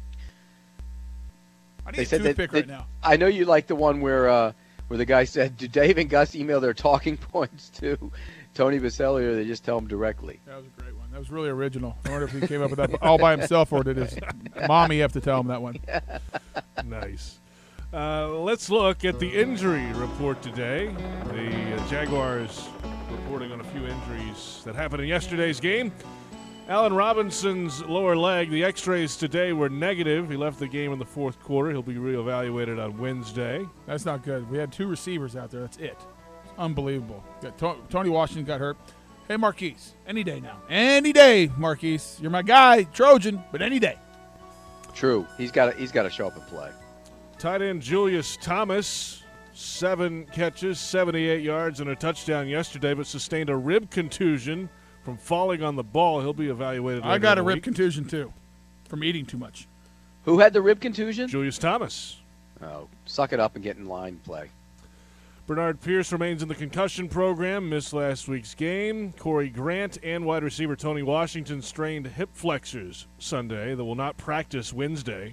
I need They a said that, toothpick that- right now. I know you like the one where uh, where the guy said, "Do Dave and Gus email their talking points to Tony Baselli, or they just tell him directly?" That was a great one. That was really original. I wonder if he came up with that all by himself or did his mommy have to tell him that one. Nice. Uh, let's look at the injury report today. The uh, Jaguars reporting on a few injuries that happened in yesterday's game. Allen Robinson's lower leg, the x-rays today were negative. He left the game in the fourth quarter. He'll be reevaluated on Wednesday. That's not good. We had two receivers out there. That's it. It's unbelievable. Got To- Tony Washington got hurt. Hey, Marquise, any day now. Any day, Marquise. You're my guy, Trojan, but any day. True. He's got to, he's got to show up and play. Tight end Julius Thomas, seven catches, seventy-eight yards, and a touchdown yesterday, but sustained a rib contusion from falling on the ball. He'll be evaluated later I got in a the rib week. contusion, too, from eating too much. Who had the rib contusion? Julius Thomas. Oh, suck it up and get in line and play. Bernard Pierce remains in the concussion program, missed last week's game. Corey Grant and wide receiver Tony Washington strained hip flexors Sunday. They will not practice Wednesday.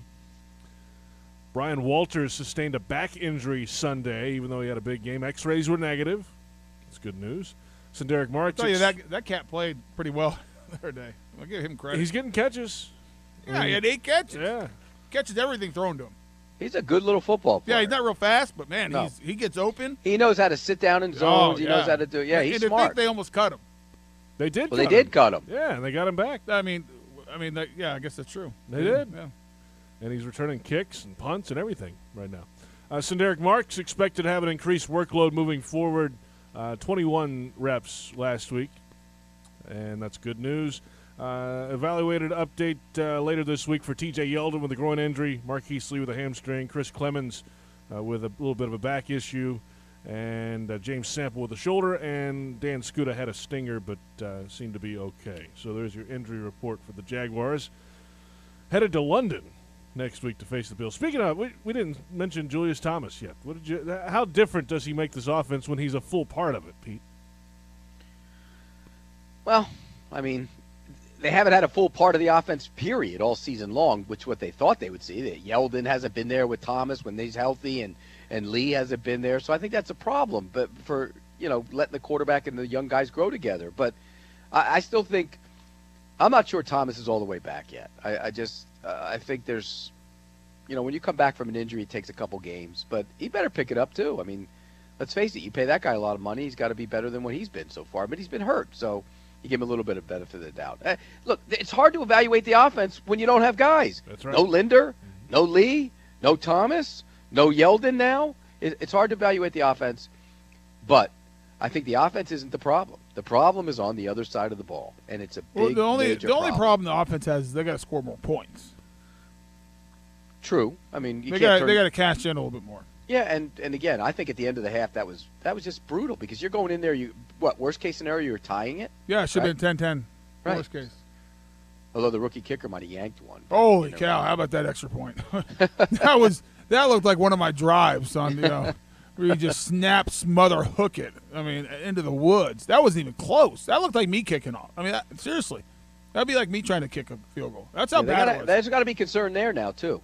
Brian Walters sustained a back injury Sunday, even though he had a big game. X-rays were negative. That's good news. So Derek Martz. I'll tell you, that, that cat played pretty well the other day. I'll give him credit. He's getting catches. yeah, he had eight catches. Yeah. Catches everything thrown to him. He's a good little football player. Yeah, he's not real fast, but, man, No. he's, he gets open. He knows how to sit down in zones. Oh, he yeah. knows how to do it. Yeah, and, he's and I smart. think they almost cut him. They did well, they cut did him. cut him. Yeah, and they got him back. I mean, I mean, that, yeah, I guess that's true. They did. Yeah. And he's returning kicks and punts and everything right now. Uh, Sinderic Marks expected to have an increased workload moving forward. Uh, twenty-one reps last week, and that's good news. Uh, evaluated update uh, later this week for T J Yeldon with a groin injury, Marquise Lee with a hamstring, Chris Clemens uh, with a little bit of a back issue, and uh, James Sample with a shoulder, and Dan Scuda had a stinger but uh, seemed to be okay. So there's your injury report for the Jaguars. Headed to London next week to face the Bills. Speaking of, we, we didn't mention Julius Thomas yet. What did you? How different does he make this offense when he's a full part of it, Pete? Well, I mean, they haven't had a full part of the offense, period, all season long, which what they thought they would see. That Yeldon hasn't been there with Thomas when he's healthy, and, and Lee hasn't been there. So I think that's a problem. But for, you know, letting the quarterback and the young guys grow together. But I, I still think – I'm not sure Thomas is all the way back yet. I, I just uh, – I think there's – you know, when you come back from an injury, it takes a couple games. But he better pick it up, too. I mean, let's face it. You pay that guy a lot of money. He's got to be better than what he's been so far. But he's been hurt, so – you give him a little bit of benefit of the doubt. Uh, look, it's hard to evaluate the offense when you don't have guys. That's right. No Linder, no Lee, no Thomas, no Yeldon now. It, it's hard to evaluate the offense, but I think the offense isn't the problem. The problem is on the other side of the ball, and it's a big, Well, the only major the only problem. problem the offense has is they got to score more points. True. I mean, you They can't got turn, they got to cash in a little bit more. Yeah, and, and again, I think at the end of the half that was that was just brutal because you're going in there. You what worst case scenario you're tying it. Yeah, it should have Right. been ten ten. Right. Worst case. Although the rookie kicker might have yanked one. but Holy you never cow! know. How about that extra point? that was that looked like one of my drives on you know where you just snap, smother, hook it. I mean, into the woods. That wasn't even close. That looked like me kicking off. I mean, that, seriously, that'd be like me trying to kick a field goal. That's how Yeah, they bad gotta, it was. there's got to be concern there now too.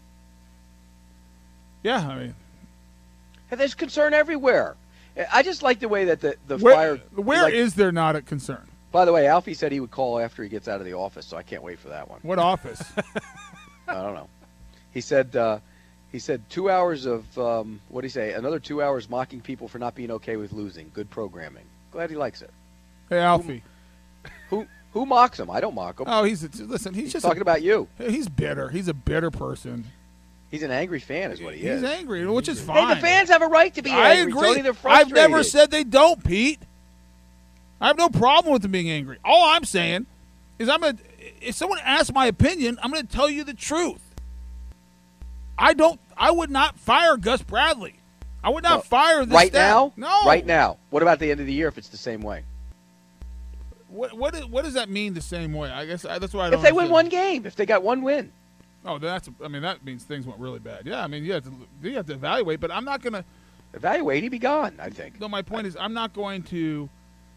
Yeah, I mean, And there's concern everywhere. I just like the way that the the where, fire. where is like- there not a concern? By the way, Alfie said he would call after he gets out of the office, so I can't wait for that one. What office? I don't know. He said uh, he said two hours of um, what did he say? Another two hours mocking people for not being okay with losing. Good programming. Glad he likes it. Hey, Alfie. Who who mocks him? I don't mock him. Oh, he's listen. He's, He's just talking a, about you. He's bitter. He's a bitter person. He's an angry fan, is what he He's is. angry, which is fine. Hey, the fans have a right to be I angry. agree. Tony, they're I've frustrated. never said they don't, Pete. I have no problem with them being angry. All I'm saying is I'm gonna if someone asks my opinion, I'm gonna tell you the truth. I don't I would not fire Gus Bradley. I would not Well, fire this right staff. now? No. Right now. What about the end of the year if it's the same way? What what is- what does that mean the same way? I guess I, that's why I don't. If they win understand. one game, if they got one win. Oh, that's. I mean, that means things went really bad. Yeah, I mean, you have to you have to evaluate, but I'm not gonna. Evaluate, he'd be gone, I think. No, my point is, I'm not going to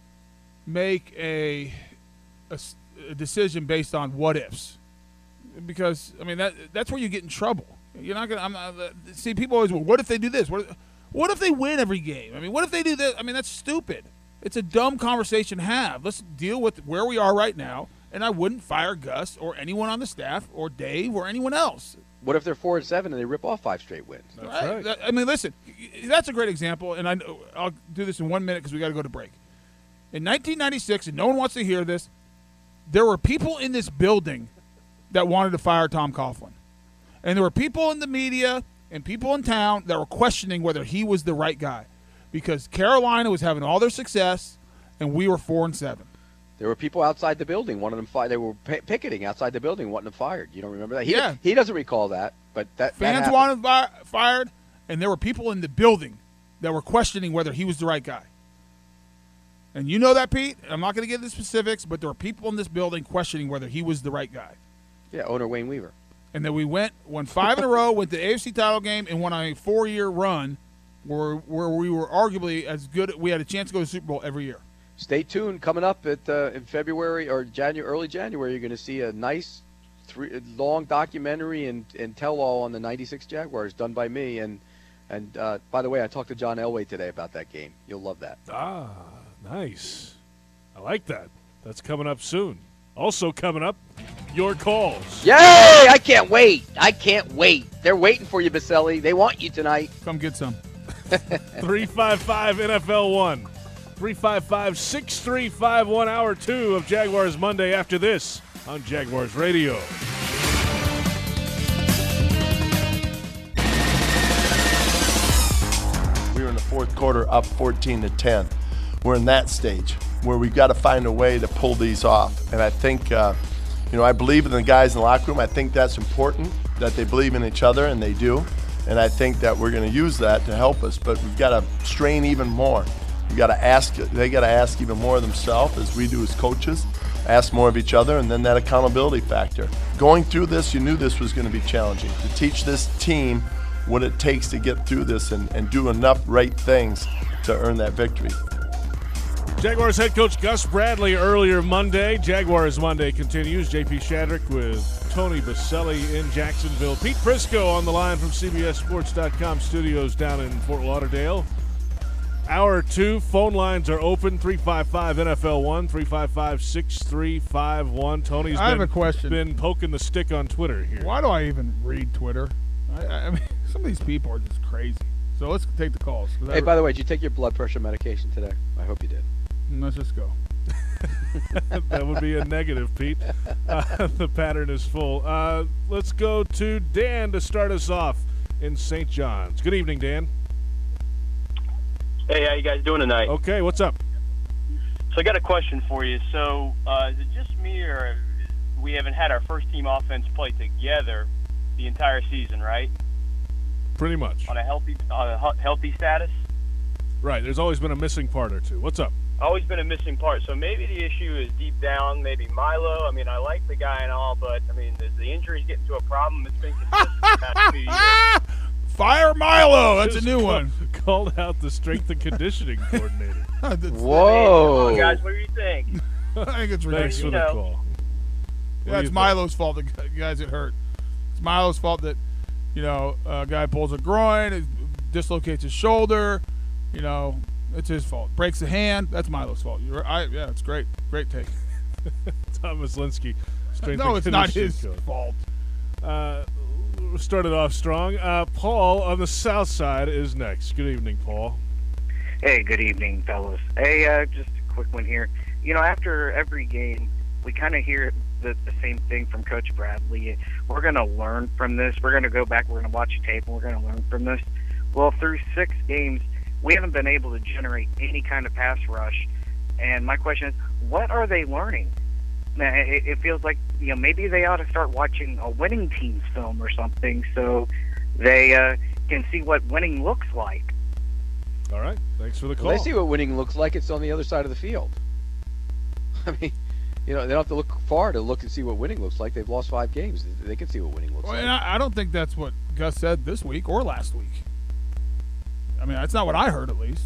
make a, a s- a decision based on what ifs, because I mean that that's where you get in trouble. You're not gonna. I'm not, uh, see, people always. Well, what if they do this? What? What if they win every game? I mean, what if they do this? I mean, that's stupid. It's a dumb conversation to have. Let's deal with where we are right now, and I wouldn't fire Gus or anyone on the staff or Dave or anyone else. What if they're four and seven and they rip off five straight wins? That's Right? right. That- I mean, listen, that's a great example, and I, know- I'll do this in one minute because we got to go to break. In nineteen ninety-six, and no one wants to hear this, there were people in this building that wanted to fire Tom Coughlin. And there were people in the media and people in town that were questioning whether he was the right guy because Carolina was having all their success, and we were four and seven. There were people outside the building wanting them fired. They were pi- picketing outside the building wanting them fired. You don't remember that? He, Yeah. He doesn't recall that, but that that Fans happened. wanted fi- fired, and there were people in the building that were questioning whether he was the right guy. And you know that, Pete. I'm not going to get into specifics, but there were people in this building questioning whether he was the right guy. Yeah, owner Wayne Weaver. And then we went, won five in a row, went to the A F C title game, and won a four-year run where where we were arguably as good. We had a chance to go to the Super Bowl every year. Stay tuned. Coming up at uh, in February or January, early January, you're going to see a nice, three, long documentary and, and tell-all on the ninety-six Jaguars done by me. And and uh, by the way, I talked to John Elway today about that game. You'll love that. Ah, nice. I like that. That's coming up soon. Also coming up, your calls. Yay! I can't wait. I can't wait. They're waiting for you, Baselli. They want you tonight. Come get some. three five five N F L one. three five five, six three five one, hour two of Jaguars Monday after this on Jaguars Radio. We were in the fourth quarter up fourteen to ten. We're in that stage where we've got to find a way to pull these off. And I think, uh, you know, I believe in the guys in the locker room. I think that's important, that they believe in each other, and they do. And I think that we're going to use that to help us. But we've got to strain even more. We've got to ask, they got to ask even more of themselves, as we do as coaches, ask more of each other, and then that accountability factor. Going through this, you knew this was going to be challenging. To teach this team what it takes to get through this and, and do enough right things to earn that victory. Jaguars head coach Gus Bradley earlier Monday. Jaguars Monday continues. J P Shadrick with Tony Baselli in Jacksonville. Pete Prisco on the line from C B S Sports dot com studios down in Fort Lauderdale. Hour two, phone lines are open. three five five N F L one, three five five, six three five one. Tony's I have been, a question. been poking the stick on Twitter here. Why do I even read Twitter? I, I mean, some of these people are just crazy. So let's take the calls. Hey, by the way, did you take your blood pressure medication today? I hope you did. Let's just go. That would be a negative, Pete. Uh, the pattern is full. Uh, let's go to Dan to start us off in Saint John's. Good evening, Dan. Hey, how you guys doing tonight? Okay, what's up? So I got a question for you. So uh, is it just me, or we haven't had our first team offense play together the entire season, right? Pretty much. On a healthy, on a he- healthy status. Right, there's always been a missing part or two. What's up? Always been a missing part. So maybe the issue is deep down. Maybe Milo. I mean, I like the guy and all, but I mean, is the injuries getting to a problem? It's been consistent the past two years. Fire Milo. That's a Just new call- one. Called out the strength and conditioning coordinator. That's- Hey, come Whoa. on, guys, what do you think? I think it's Thanks ridiculous. for you the know. call. What do Yeah, you it's think? Milo's fault. The gu- guys get hurt. It's Milo's fault that, you know, a guy pulls a groin, it dislocates his shoulder. You know, it's his fault. Breaks a hand. That's Milo's fault. You're, I, yeah, it's great. Great take. Thomas Linsky. Strength No, and it's not conditioning his coach. fault. Uh, started off strong. Uh, Paul on the south side is next. Good evening, Paul. Hey, good evening, fellas. Hey, uh, just a quick one here. You know, after every game, we kind of hear the, the same thing from Coach Bradley. We're going to learn from this. We're going to go back. We're going to watch tape, and we're going to learn from this. Well, through six games, we haven't been able to generate any kind of pass rush. And my question is, what are they learning? Now, It, it feels like, you know, maybe they ought to start watching a winning team's film or something so they uh, can see what winning looks like. All right. Thanks for the call. Well, they see what winning looks like. It's on the other side of the field. I mean, you know, they don't have to look far to look and see what winning looks like. They've lost five games. They can see what winning looks Well, like. and I, I don't think that's what Gus said this week or last week. I mean, that's not what I heard, at least.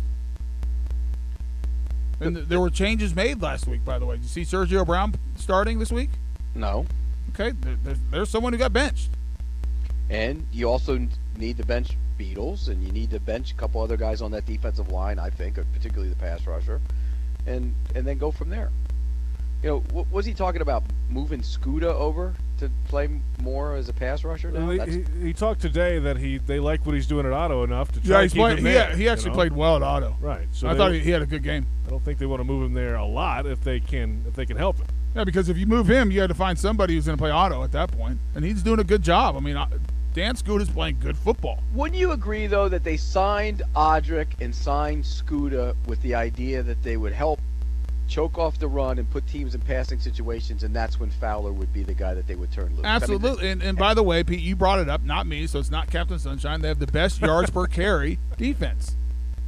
And th- there were changes made last week, by the way. Did you see Sergio Brown starting this week? No. Okay, there, there's, there's someone who got benched. And you also need to bench Beatles, and you need to bench a couple other guys on that defensive line, I think, particularly the pass rusher, and and then go from there. You know, what was he talking about? Moving Scuda over to play more as a pass rusher now? Well, he, he, he talked today that he they like what he's doing at Auto enough to try Yeah, to he's keep playing, him he, there. he actually you know? played well at Auto. Right. So I they thought don't- he, he had a good game. I don't think they want to move him there a lot if they can if they can help it. Yeah, because if you move him, you had to find somebody who's going to play Auto at that point, and he's doing a good job. I mean, I- Dan Scuda's playing good football. Wouldn't you agree, though, that they signed Odrick and signed Scuda with the idea that they would help choke off the run and put teams in passing situations, and that's when Fowler would be the guy that they would turn loose? Absolutely. I mean, and, and by the way, Pete, you brought it up, not me, so it's not Captain Sunshine. They have the best yards per carry defense.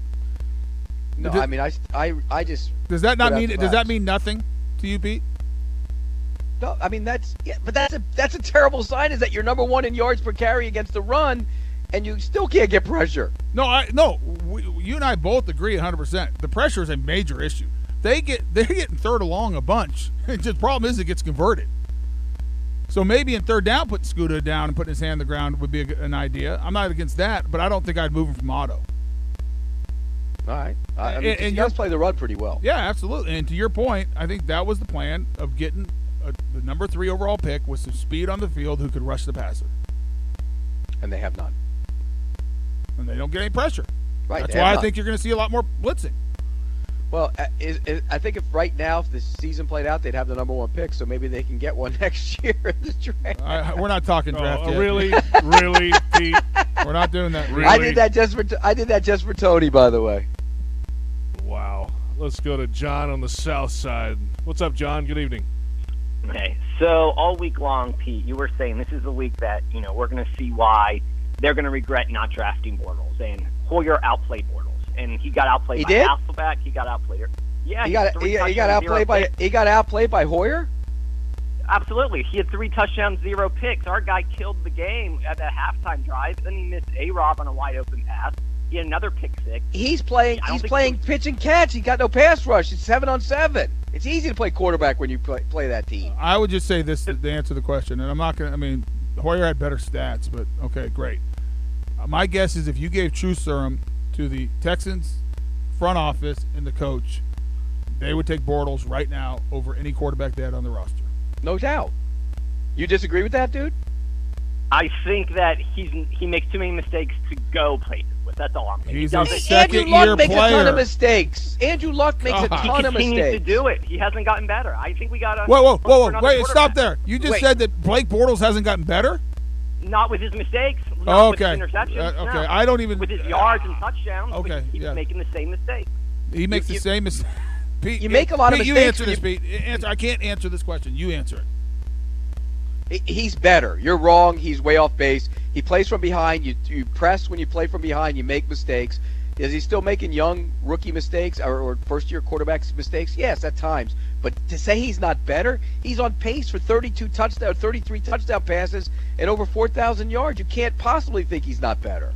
no, Does- I mean, I, I, I just Does that not Put out mean the does that facts. mean nothing to you, Pete? no, I mean that's yeah, but that's a that's a terrible sign. Is that you're number one in yards per carry against the run, and you still can't get pressure? No, I no. We, you and I both agree one hundred percent. The pressure is a major issue. They get they're getting third along a bunch. The problem is it gets converted. So maybe in third down, putting Scuda down and putting his hand on the ground would be a, g- an idea. I'm not against that, but I don't think I'd move him from Auto. All right, I, I mean, And- 'cause and you you're- guys play the run pretty well. Yeah, absolutely. And to your point, I think that was the plan of getting a, the number three overall pick with some speed on the field who could rush the passer, And they have none. and they don't get any pressure. Right. That's they why have I none. think you're going to see a lot more blitzing. Well, uh, is, is, I think if right now, if the season played out, they'd have the number one pick. So maybe they can get one next year in the draft. I, we're not talking draft Oh, yet. really, really, Pete. We're not doing that. Really? I did that just for I did that just for Tony, by the way. Wow. Let's go to John on the south side. What's up, John? Good evening. Okay, so all week long, Pete, you were saying this is the week that, you know, we're going to see why they're going to regret not drafting Bortles. And Hoyer outplayed Bortles. And he got outplayed He by did? Hasselbeck. He got outplayed. Yeah, He got three he, he got touchdowns, zero outplayed by picks. he got outplayed by Hoyer. Absolutely. He had three touchdowns, zero picks. Our guy killed the game at that halftime drive. Then he missed A-Rob on a wide-open pass. He had another pick six. He's playing I don't he's think playing he- pitch and catch. He got no pass rush. It's seven on seven. It's easy to play quarterback when you play, play that team. I would just say this to, to answer the question, and I'm not going to, I mean, Hoyer had better stats, but okay, great. Uh, my guess is if you gave true serum to the Texans front office and the coach, they would take Bortles right now over any quarterback they had on the roster. No doubt. You disagree with that, dude? I think that he's he makes too many mistakes to go places with. That's all I'm saying. He's he a doesn't. second Andrew Luck year makes a ton player. of mistakes. Andrew Luck makes a God. he ton of continues mistakes. to do it. He hasn't gotten better. I think we got to. Whoa, whoa, whoa, whoa, wait, stop there. You just Wait. said that Blake Bortles hasn't gotten better? Not with his mistakes. Not Oh, with okay. his interceptions. Uh, okay, no. I don't even. With his yards and touchdowns. Okay, He's yeah. making the same mistake. He makes You- the same mistake. Pete, you make a lot of Pete, you mistakes answer when this, Pete. Answer, I can't answer this question. You answer it. He- He's better. You're wrong. He's way off base. He plays from behind. You you press when you play from behind. You make mistakes. Is he still making young rookie mistakes or, or first-year quarterbacks mistakes? Yes, at times. But to say he's not better, he's on pace for thirty-two touchdown, thirty-three touchdown passes and over four thousand yards. You can't possibly think he's not better.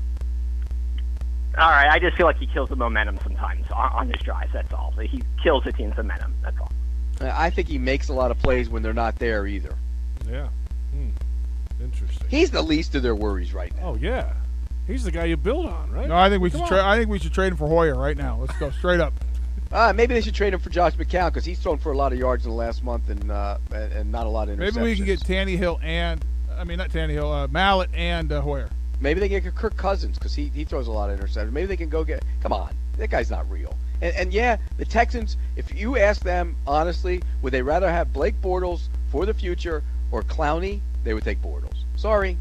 All right, I just feel like he kills the momentum sometimes on, on his drives. That's all. He kills the team's momentum. That's all. I think he makes a lot of plays when they're not there either. Yeah. Hmm. Interesting. He's the least of their worries right now. Oh, yeah. He's the guy you build on, right? No, I think we Come should on. trade. I think we should trade him for Hoyer right now. Let's go straight up. Uh, maybe they should trade him for Josh McCown because he's thrown for a lot of yards in the last month and uh, and, and not a lot of interceptions. Maybe we can get Tannehill and I mean not Tannehill, uh, Mallet and uh, Hoyer. Maybe they can get Kirk Cousins because he, he throws a lot of interceptions. Maybe they can go get. Come on, that guy's not real. And, and yeah, the Texans. If you ask them honestly, would they rather have Blake Bortles for the future or Clowney? They would take Bortles. Sorry.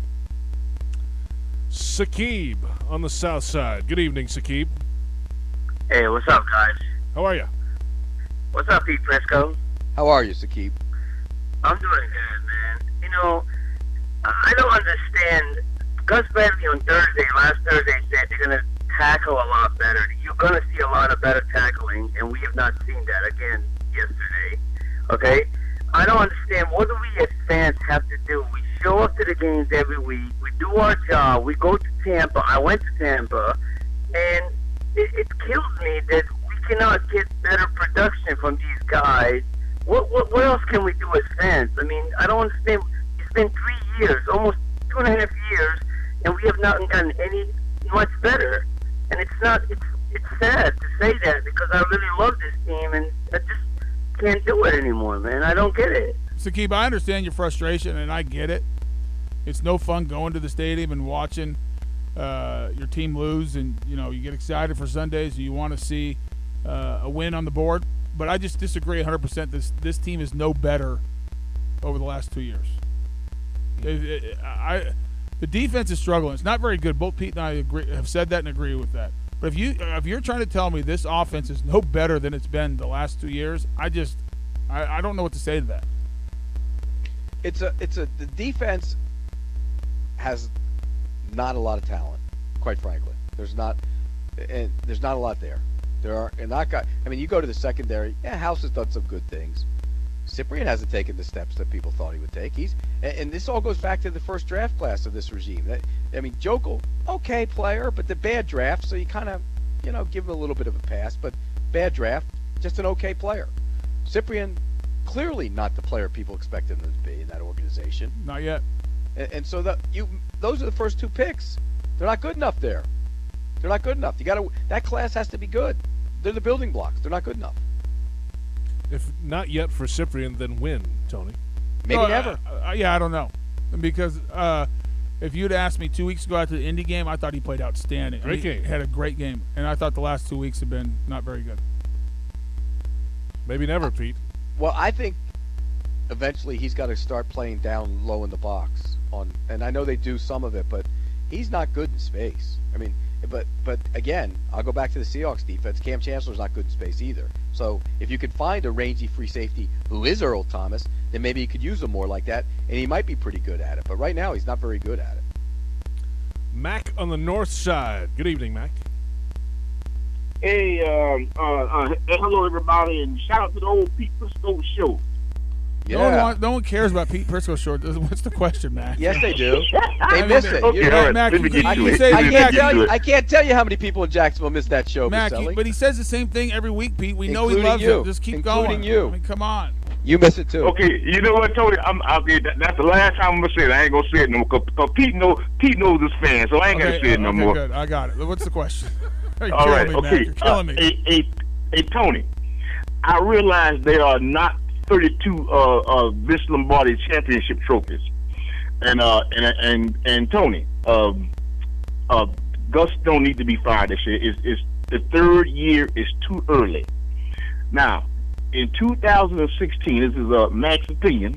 Sakib on the south side. Good evening, Sakib. Hey, what's up, guys? How are you? What's up, Pete Frisco? How are you, Sakib? I'm doing good, man. You know, I don't understand. Gus Bradley on Thursday, last Thursday, said they're gonna tackle a lot better. You're going to see a lot of better tackling, and we have not seen that again yesterday. Okay? I don't understand. What do we as fans have to do? We show up to the games every week. We do our job. We go to Tampa. I went to Tampa, and it, it kills me that we cannot get better production from these guys. What, what what else can we do as fans? I mean, I don't understand. It's been three years, almost two and a half years, and we have not gotten any much better. And it's not. It's it's sad to say that because I really love this team, and I just can't do it anymore, man. I don't get it. Saqib, I understand your frustration, and I get it. It's no fun going to the stadium and watching uh, your team lose, and you know you get excited for Sundays and you want to see uh, a win on the board. But I just disagree one hundred percent. This this team is no better over the last two years. It, it, I, the defense is struggling. It's not very good. Both Pete and I agree, have said that and agree with that. But if you if you're trying to tell me this offense is no better than it's been the last two years, I just I, I don't know what to say to that. It's a it's a the defense has not a lot of talent, quite frankly. There's not and there's not a lot there. There are and not got. I mean, you go to the secondary. Yeah, House has done some good things. Cyprien hasn't taken the steps that people thought he would take. He's and, and this all goes back to the first draft class of this regime. That, I mean, Jokel, okay player, but the bad draft, so you kind of, you know, give him a little bit of a pass. But bad draft, just an okay player. Cyprien, clearly not the player people expected him to be in that organization. Not yet. And, and so that you, those are the first two picks. They're not good enough there. They're not good enough. You got to. That class has to be good. They're the building blocks. They're not good enough. If not yet for Cyprien, then when, Tony? Maybe Oh, never. uh, uh, yeah, I don't know. Because uh, if you'd asked me two weeks ago after the Indy game, I thought he played outstanding. Great I mean, game. Had a great game. And I thought the last two weeks have been not very good. Maybe never, Pete. Well, I think eventually he's got to start playing down low in the box. On, and I know they do some of it, but he's not good in space. I mean, but but again, I'll go back to the Seahawks defense. Cam Chancellor's not good in space either. So if you could find a rangy free safety who is Earl Thomas, then maybe you could use him more like that, and he might be pretty good at it. But right now, he's not very good at it. Mac on the north side. Good evening, Mac. Hey, um, uh, uh, hello everybody, and shout out to the old Pete Prisco show. Yeah. No one, want, no one cares about Pete Prisco short. What's the question, Mac? Yes, they do. They I miss mean, it. Okay, You- all right, Mac, let me you- get you to it. say- Let I me can't get tell to you. it. I can't tell you how many people in Jacksonville miss that show, Mac, Miss you, Ellie. but he says the same thing every week, Pete. We know he Including loves you. it. Just keep Including going. you. I mean, come on. You miss it too. Okay, you know what, Tony? I'm, I'll be, that, that's the last time I'm gonna say it. I ain't gonna say it no more. Cause, 'cause Pete know Pete knows his fans, so I ain't Okay, gonna say it no okay, more. good. I got it. What's the question? You're All killing right, me, okay. Mac. You're killing uh, me. Hey, hey, hey, Tony, I realize there are not thirty-two uh, uh, Vince Lombardi championship trophies, and uh, and and and Tony, um, uh, Gus don't need to be fired this year. It's, it's the third year is too early. Now, in two thousand sixteen, this is uh, Mac's opinion.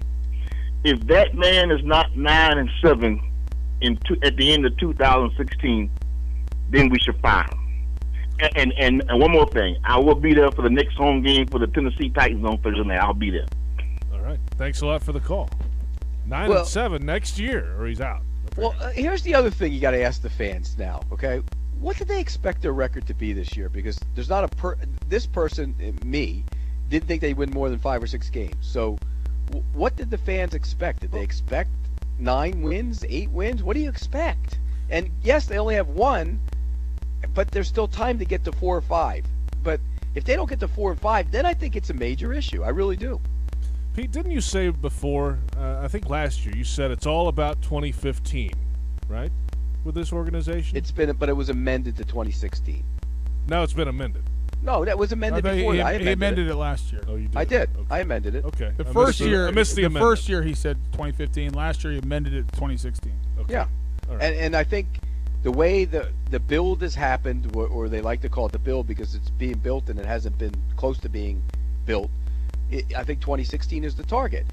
If that man is not nine and seven in two, at the end of two thousand sixteen, then we should fire him. And, and and and one more thing, I will be there for the next home game for the Tennessee Titans on Thursday night. I'll be there. All right. Thanks a lot for the call. Nine Well- and seven next year, or he's out. Well, uh, here's the other thing you got to ask the fans now, okay? What did they expect their record to be this year? Because there's not a per. This person, uh, me, didn't think they'd win more than five or six games. So, w- what did the fans expect? Did they expect nine wins, eight wins? What do you expect? And yes, they only have one, but there's still time to get to four or five. But if they don't get to four and five, then I think it's a major issue. I really do. Pete, didn't you say before, uh, I think last year, you said it's all about twenty fifteen, right, with this organization? It's been, but it was amended to twenty sixteen. Now it's been amended. No, that was I amended thought he, before. he, that. I he amended, amended it. it last year. Oh, you did? I did. Okay. I amended it. Okay. The I first missed the- year, I missed the, the amendment. first year he said twenty fifteen. Last year he amended it to twenty sixteen. Okay. Yeah. All right. And and I think the way the the build has happened, or, or they like to call it the build because it's being built and it hasn't been close to being built. It, I think twenty sixteen is the target.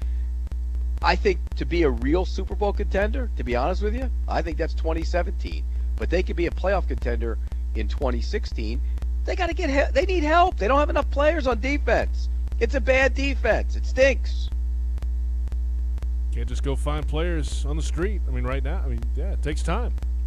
I think to be a real Super Bowl contender, to be honest with you, I think that's twenty seventeen. But they could be a playoff contender in twenty sixteen. They got to get help. They need help. They don't have enough players on defense. It's a bad defense. It stinks. Can't just go find players on the street. I mean, right now, I mean, yeah, it takes time.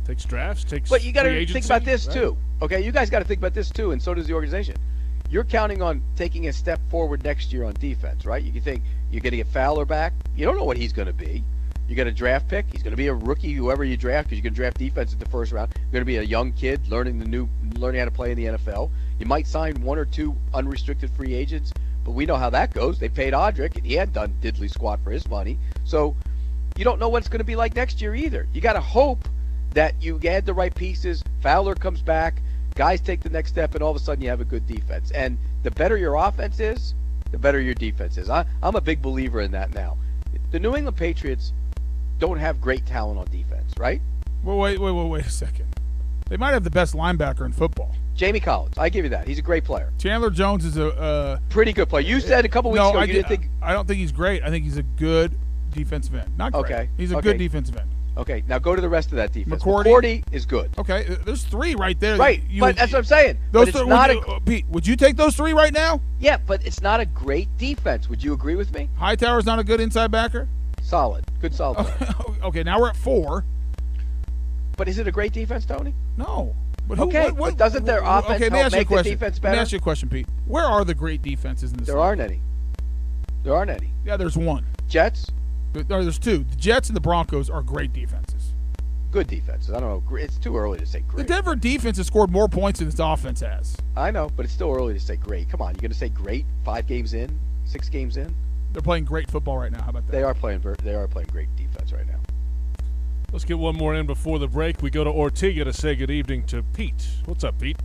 Takes drafts, takes But you got free to agency, think about this right? too. Okay, you guys got to think about this too, and so does the organization. You're counting on taking a step forward next year on defense, right? You can think you're going to get Fowler back. You don't know what he's going to be. You got a draft pick. He's going to be a rookie, whoever you draft, because you can draft defense in the first round. You're going to be a young kid learning the new, learning how to play in the N F L. You might sign one or two unrestricted free agents, but we know how that goes. They paid Audric, and he hadn't done diddly squat for his money. So you don't know what it's going to be like next year either. You got to hope that you add the right pieces. Fowler comes back. Guys take the next step, and all of a sudden you have a good defense. And the better your offense is, the better your defense is. I, I'm a big believer in that now. The New England Patriots don't have great talent on defense, right? Well, wait, wait, wait, wait a second. They might have the best linebacker in football. Jamie Collins, I give you that. He's a great player. Chandler Jones is a uh, pretty good player. You said a couple weeks no, ago I you did, didn't think. I don't think he's great. I think he's a good defensive end. Not great. Okay. He's a okay. good defensive end. Okay, now go to the rest of that defense. McCourty, McCourty is good. Okay, uh, there's three right there. Right, You but would- that's what I'm saying. Those But it's three, not would a, you, uh, Pete, would you take those three right now? yeah, but it's not a great defense. Would you agree with me? Hightower's not a good inside backer? Solid, good solid. player. Okay, now we're at four. But is it a great defense, Tony? No. But who, Okay, what, what, but doesn't their what- offense okay, let me help ask you a make the question. defense Let better? me ask you a question, Pete. Where are the great defenses in this There league? aren't any. There aren't any. Yeah, there's one. Jets, There- There's two. The Jets and the Broncos are great defenses. good defenses. I don't know. gr- It's too early to say The great. Denver defense has scored more points than its offense has. I know, but it's still early to say great. Come on, you're going to say great five games in, six games in? They're playing great football right now. How about that? They are playing. ver- They are playing great defense right now. Let's get one more in before the break. We go to Ortega to say good evening to Pete. What's up, Pete?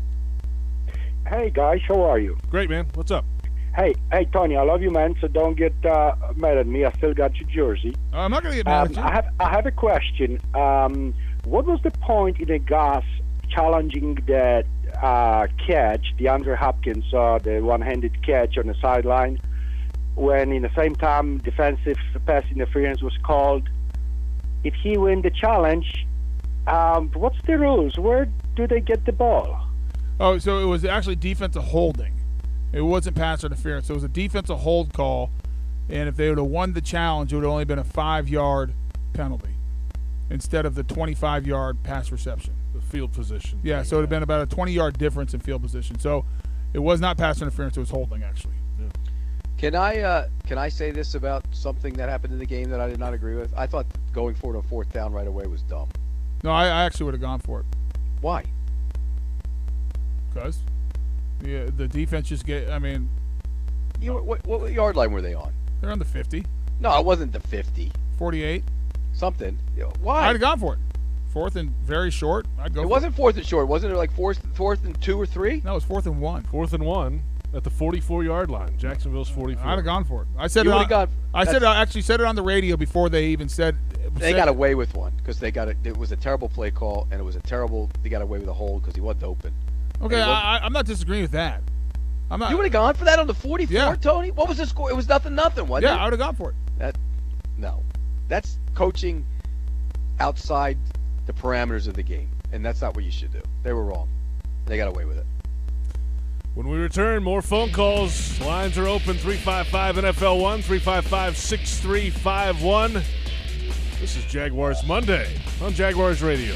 Hey guys, how are you? Great, man. What's up? Hey, hey Tony, I love you, man. So don't get uh, mad at me. I still got your jersey. Uh, I'm not going to get mad Um, at you. I have, I have a question. Um, what was the point in the Gus challenging that uh, catch, the Andre Hopkins, uh, the one-handed catch on the sideline, when in the same time defensive pass interference was called? If he win the challenge, um, what's the rules? Where do they get the ball? Oh, so it was actually defensive holding. It wasn't pass interference. It was a defensive hold call, and if they would have won the challenge, it would have only been a five-yard penalty instead of the twenty-five-yard pass reception. The field position. Yeah, so it would have been about a twenty-yard difference in field position. So it was not pass interference. It was holding, actually. Can I uh, can I say this about something that happened in the game that I did not agree with? I thought going for it on fourth down right away was dumb. No, I, I actually would have gone for it. Why? Because the, the defense just get, I mean, You were, what, what yard line were they on? they're on the fifty, No, it wasn't the fifty. forty-eight. Something. You know, Why? I'd have gone for it. Fourth and very short. I'd go It for wasn't fourth and short. Wasn't it like fourth, fourth and two or three? No, it was fourth and one. Fourth and one at the forty-four-yard line. Jacksonville's forty-four. I'd have gone for it. I said You it. On, would've gone- I said that's- I actually said it on the radio before they even said. They said- got away with one because they got it. It was a terrible play call, and it was a terrible. They got away with a hold because he wasn't open. Okay, Hey, what- I, I- I'm not disagreeing with that. I'm not. You would have gone for that on the forty-four, Yeah. Tony? What was the score? It was nothing, nothing, wasn't Yeah, it? I would have gone for it. That, no, that's coaching outside the parameters of the game, and that's not what you should do. They were wrong. They got away with it. When we return, more phone calls. Lines are open. three five five N F L one, three five five, six three five one. This is Jaguars Monday on Jaguars Radio.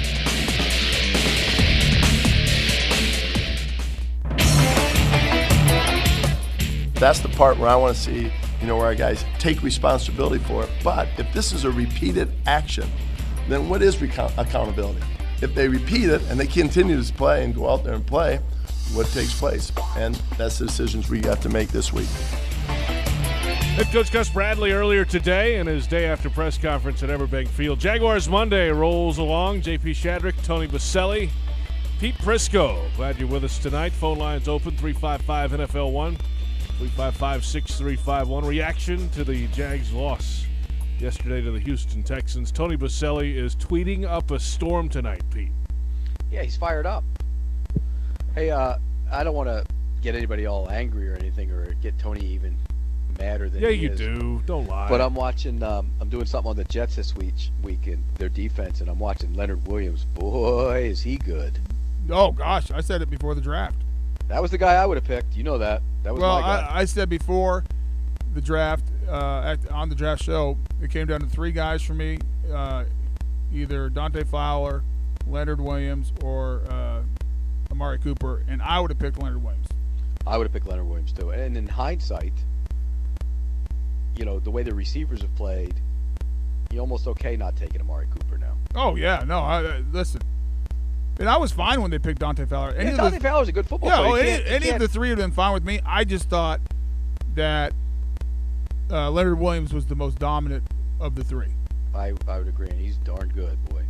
That's the part where I want to see, you know, where our guys take responsibility for it. But if this is a repeated action, then what is recount- accountability? If they repeat it and they continue to play and go out there and play, what takes place? And that's the decisions we got to make this week. Head coach Gus Bradley earlier today in his day after press conference at Everbank Field. Jaguars Monday rolls along. J P Shadrick, Tony Baselli, Pete Prisco. Glad you're with us tonight. Phone lines open, three five five N F L one, three five five, six three five one. Reaction to the Jags loss yesterday to the Houston Texans. Tony Baselli is tweeting up a storm tonight, Pete. Yeah, he's fired up. Hey, uh, I don't want to get anybody all angry or anything, or get Tony even madder than Yeah, he you is. do. Don't lie. But I'm watching. Um, I'm doing something on the Jets this week, week in their defense, and I'm watching Leonard Williams. Boy, is he good! Oh gosh, I said it before the draft. That was the guy I would have picked. You know that. That was Well, my guy. I, I said before the draft, uh, at, on the draft show, it came down to three guys for me: uh, either Dante Fowler, Leonard Williams or uh, Amari Cooper, and I would have picked Leonard Williams. I would have picked Leonard Williams too. And in hindsight, you know, the way the receivers have played, you're almost okay not taking Amari Cooper now. Oh yeah, no. I, I, listen, and I was fine when they picked Dante Fowler. Any Yeah, of Dante the, Fowler's a good football yeah, player. oh, You any, can't- you any of can't- the three of them fine with me. I just thought that uh, Leonard Williams was the most dominant of the three. I, I would agree, and he's darn good, boy.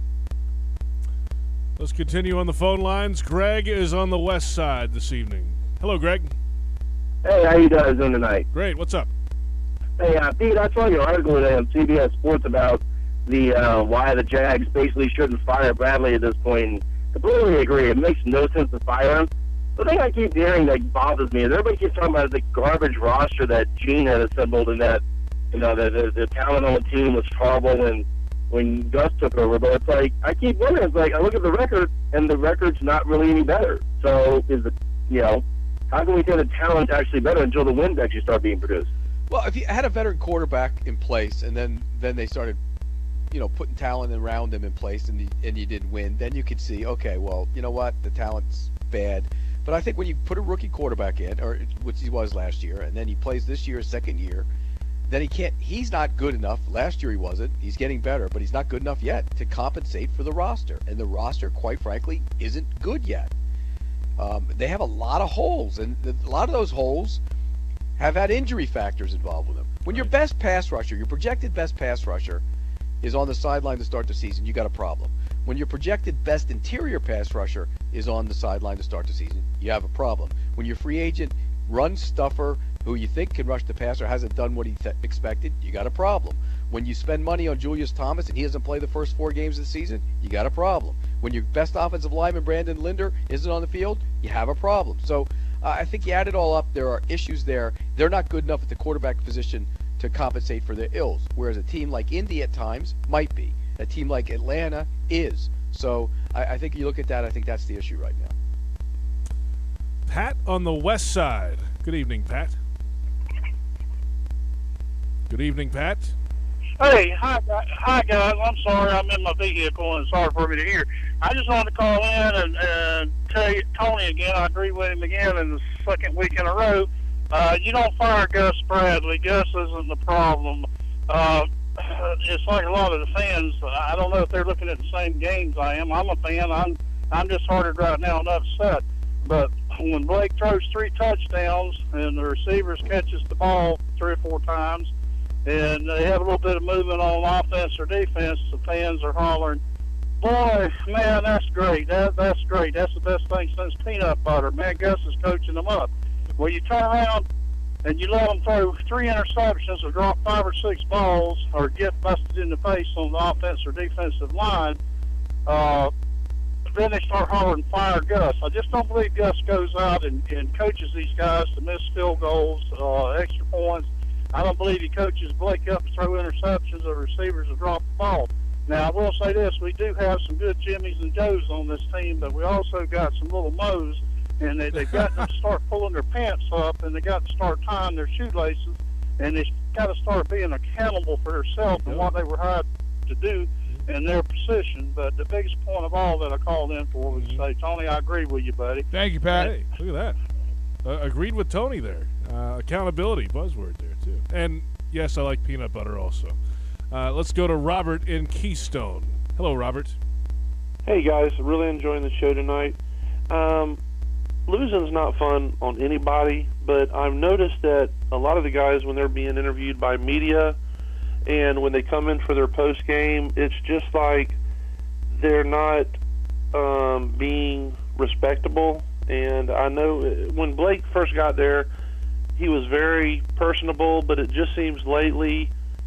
Let's continue on the phone lines. Greg is on the west side this evening. Hello, Greg. Hey, how you guys doing tonight? Great. What's up? Hey, uh, Pete, I saw your article today on C B S Sports about the uh, why the Jags basically shouldn't fire Bradley at this point. And completely agree. It makes no sense to fire him. The thing I keep hearing that bothers me is everybody keeps talking about the garbage roster that Gene had assembled, and that you know the the, the talent on the team was horrible when when Gus took over. But it's like I keep wondering. It's like I look at the record, and the record's not really any better. So is the you know how can we say the talent's actually better until the wins actually start being produced? Well, if you had a veteran quarterback in place, and then then they started, you know, putting talent around him in place, and you, and you didn't win, then you could see, okay, well, you know what, the talent's bad. But I think when you put a rookie quarterback in, or which he was last year, and then he plays this year, second year, then he can't. He's not good enough. Last year he wasn't. He's getting better, but he's not good enough yet to compensate for the roster. And the roster, quite frankly, isn't good yet. Um, they have a lot of holes, and the, a lot of those holes have had injury factors involved with them. When your best pass rusher, your projected best pass rusher, is on the sideline to start the season, you got a problem. When your projected best interior pass rusher is on the sideline to start the season, you have a problem. When your free agent run stuffer, who you think can rush the passer, hasn't done what he th- expected, you got a problem. When you spend money on Julius Thomas and he doesn't play the first four games of the season, you got a problem. When your best offensive lineman, Brandon Linder, isn't on the field, you have a problem. So uh, I think you add it all up, there are issues there. They're not good enough at the quarterback position to compensate for their ills, whereas a team like Indy at times might be. A team like Atlanta is. So I, I think you look at that, I think that's the issue right now. Pat on the west side. Good evening, Pat. Good evening, Pat. Hey, hi, gu- hi guys. I'm sorry, I'm in my vehicle, and sorry for me to hear. I just wanted to call in and, and tell you, Tony again. I agree with him again in the second week in a row. Uh, you don't fire Gus Bradley. Gus isn't the problem. Uh, it's like a lot of the fans. I don't know if they're looking at the same games I am. I'm a fan. I'm I'm disheartened right now and upset. But when Blake throws three touchdowns and the receivers catches the ball three or four times, and they have a little bit of movement on offense or defense, the fans are hollering, boy, man, that's great. That, that's great. That's the best thing since peanut butter. Man, Gus is coaching them up. Well, you turn around and you let them throw three interceptions or drop five or six balls or get busted in the face on the offense or defensive line, uh, then they start hollering, fire Gus. I just don't believe Gus goes out and, and coaches these guys to miss field goals, uh, extra points. I don't believe he coaches Blake up to throw interceptions or receivers to drop the ball. Now, I will say this. We do have some good Jimmies and Joes on this team, but we also got some little Moes, and they, they've got to start pulling their pants up, and they got to start tying their shoelaces, and they got to start being accountable for themselves and what they were hired to do in their position. But the biggest point of all that I called in for was to say, Tony, I agree with you, buddy. Thank you, Pat. Hey, look at that. Uh, agreed with Tony there. Uh, accountability, buzzword there, too. And, yes, I like peanut butter also. Uh, let's go to Robert in Keystone. Hello, Robert. Hey, guys. Really enjoying the show tonight. Um, losing's not fun on anybody, but I've noticed that a lot of the guys, when they're being interviewed by media and when they come in for their post-game, it's just like they're not um, being respectable. And I know when Blake first got there, he was very personable, but it just seems lately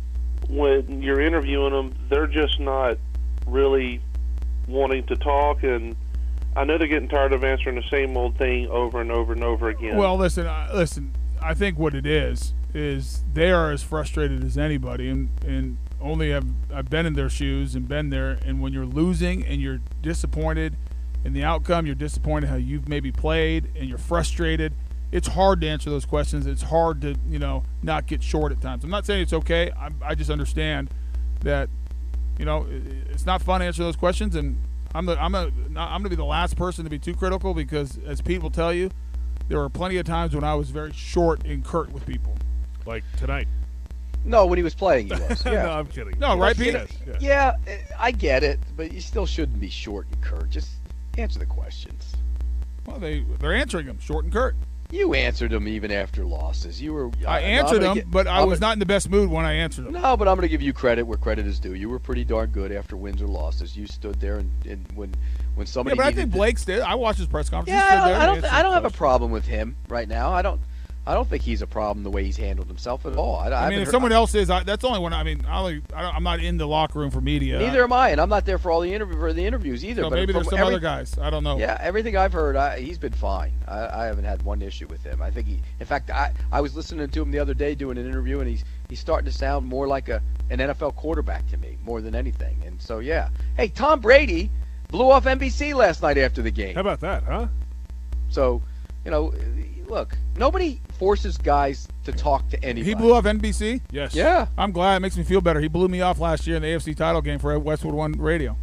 when you're interviewing them, they're just not really wanting to talk. And I know they're getting tired of answering the same old thing over and over and over again. Well, listen, uh, listen. I think what it is is they are as frustrated as anybody, and and only have I've been in their shoes and been there. And when you're losing and you're disappointed in the outcome, you're disappointed how you've maybe played, and you're frustrated. It's hard to answer those questions. It's hard to, you know, not get short at times. I'm not saying it's okay. I, I just understand that, you know, it, it's not fun to answer those questions, and I'm the I'm a I'm gonna be the last person to be too critical because, as Pete will tell you, there were plenty of times when I was very short and curt with people. Like tonight. No, when he was playing, he was. Yeah. No, I'm kidding. No, right, Pete? Yes, yes. Yeah, I get it, but you still shouldn't be short and curt. Just answer the questions. Well, they they're answering them short and curt. You answered them even after losses. You were. I I'm answered gonna them, get- but I I'm was gonna- not in the best mood when I answered them. No, but I'm going to give you credit where credit is due. You were pretty darn good after wins or losses. You stood there and, and when when Yeah, somebody. but I needed think to- Blake's did. I watched his press conference. He Yeah, stood I don't. there I and don't, answered I don't have a questions. problem with him right now. I don't. I don't think he's a problem the way he's handled himself at all. I, I mean, haven't if heard- someone else is, I, that's the only one. I mean, I only, I don't, I'm not in the locker room for media. Neither am I, and I'm not there for all the interview for the interviews either. So but maybe from there's some every- other guys. I don't know. Yeah, everything I've heard, I, he's been fine. I, I haven't had one issue with him. I think he, in fact, I, I was listening to him the other day doing an interview, and he's he's starting to sound more like a an N F L quarterback to me, more than anything. And so, yeah. Hey, Tom Brady blew off N B C last night after the game. How about that, huh? So, you know, look, nobody forces guys to talk to anybody. He blew off N B C? Yes. Yeah. I'm glad. It makes me feel better. He blew me off last year in the A F C title game for Westwood One Radio.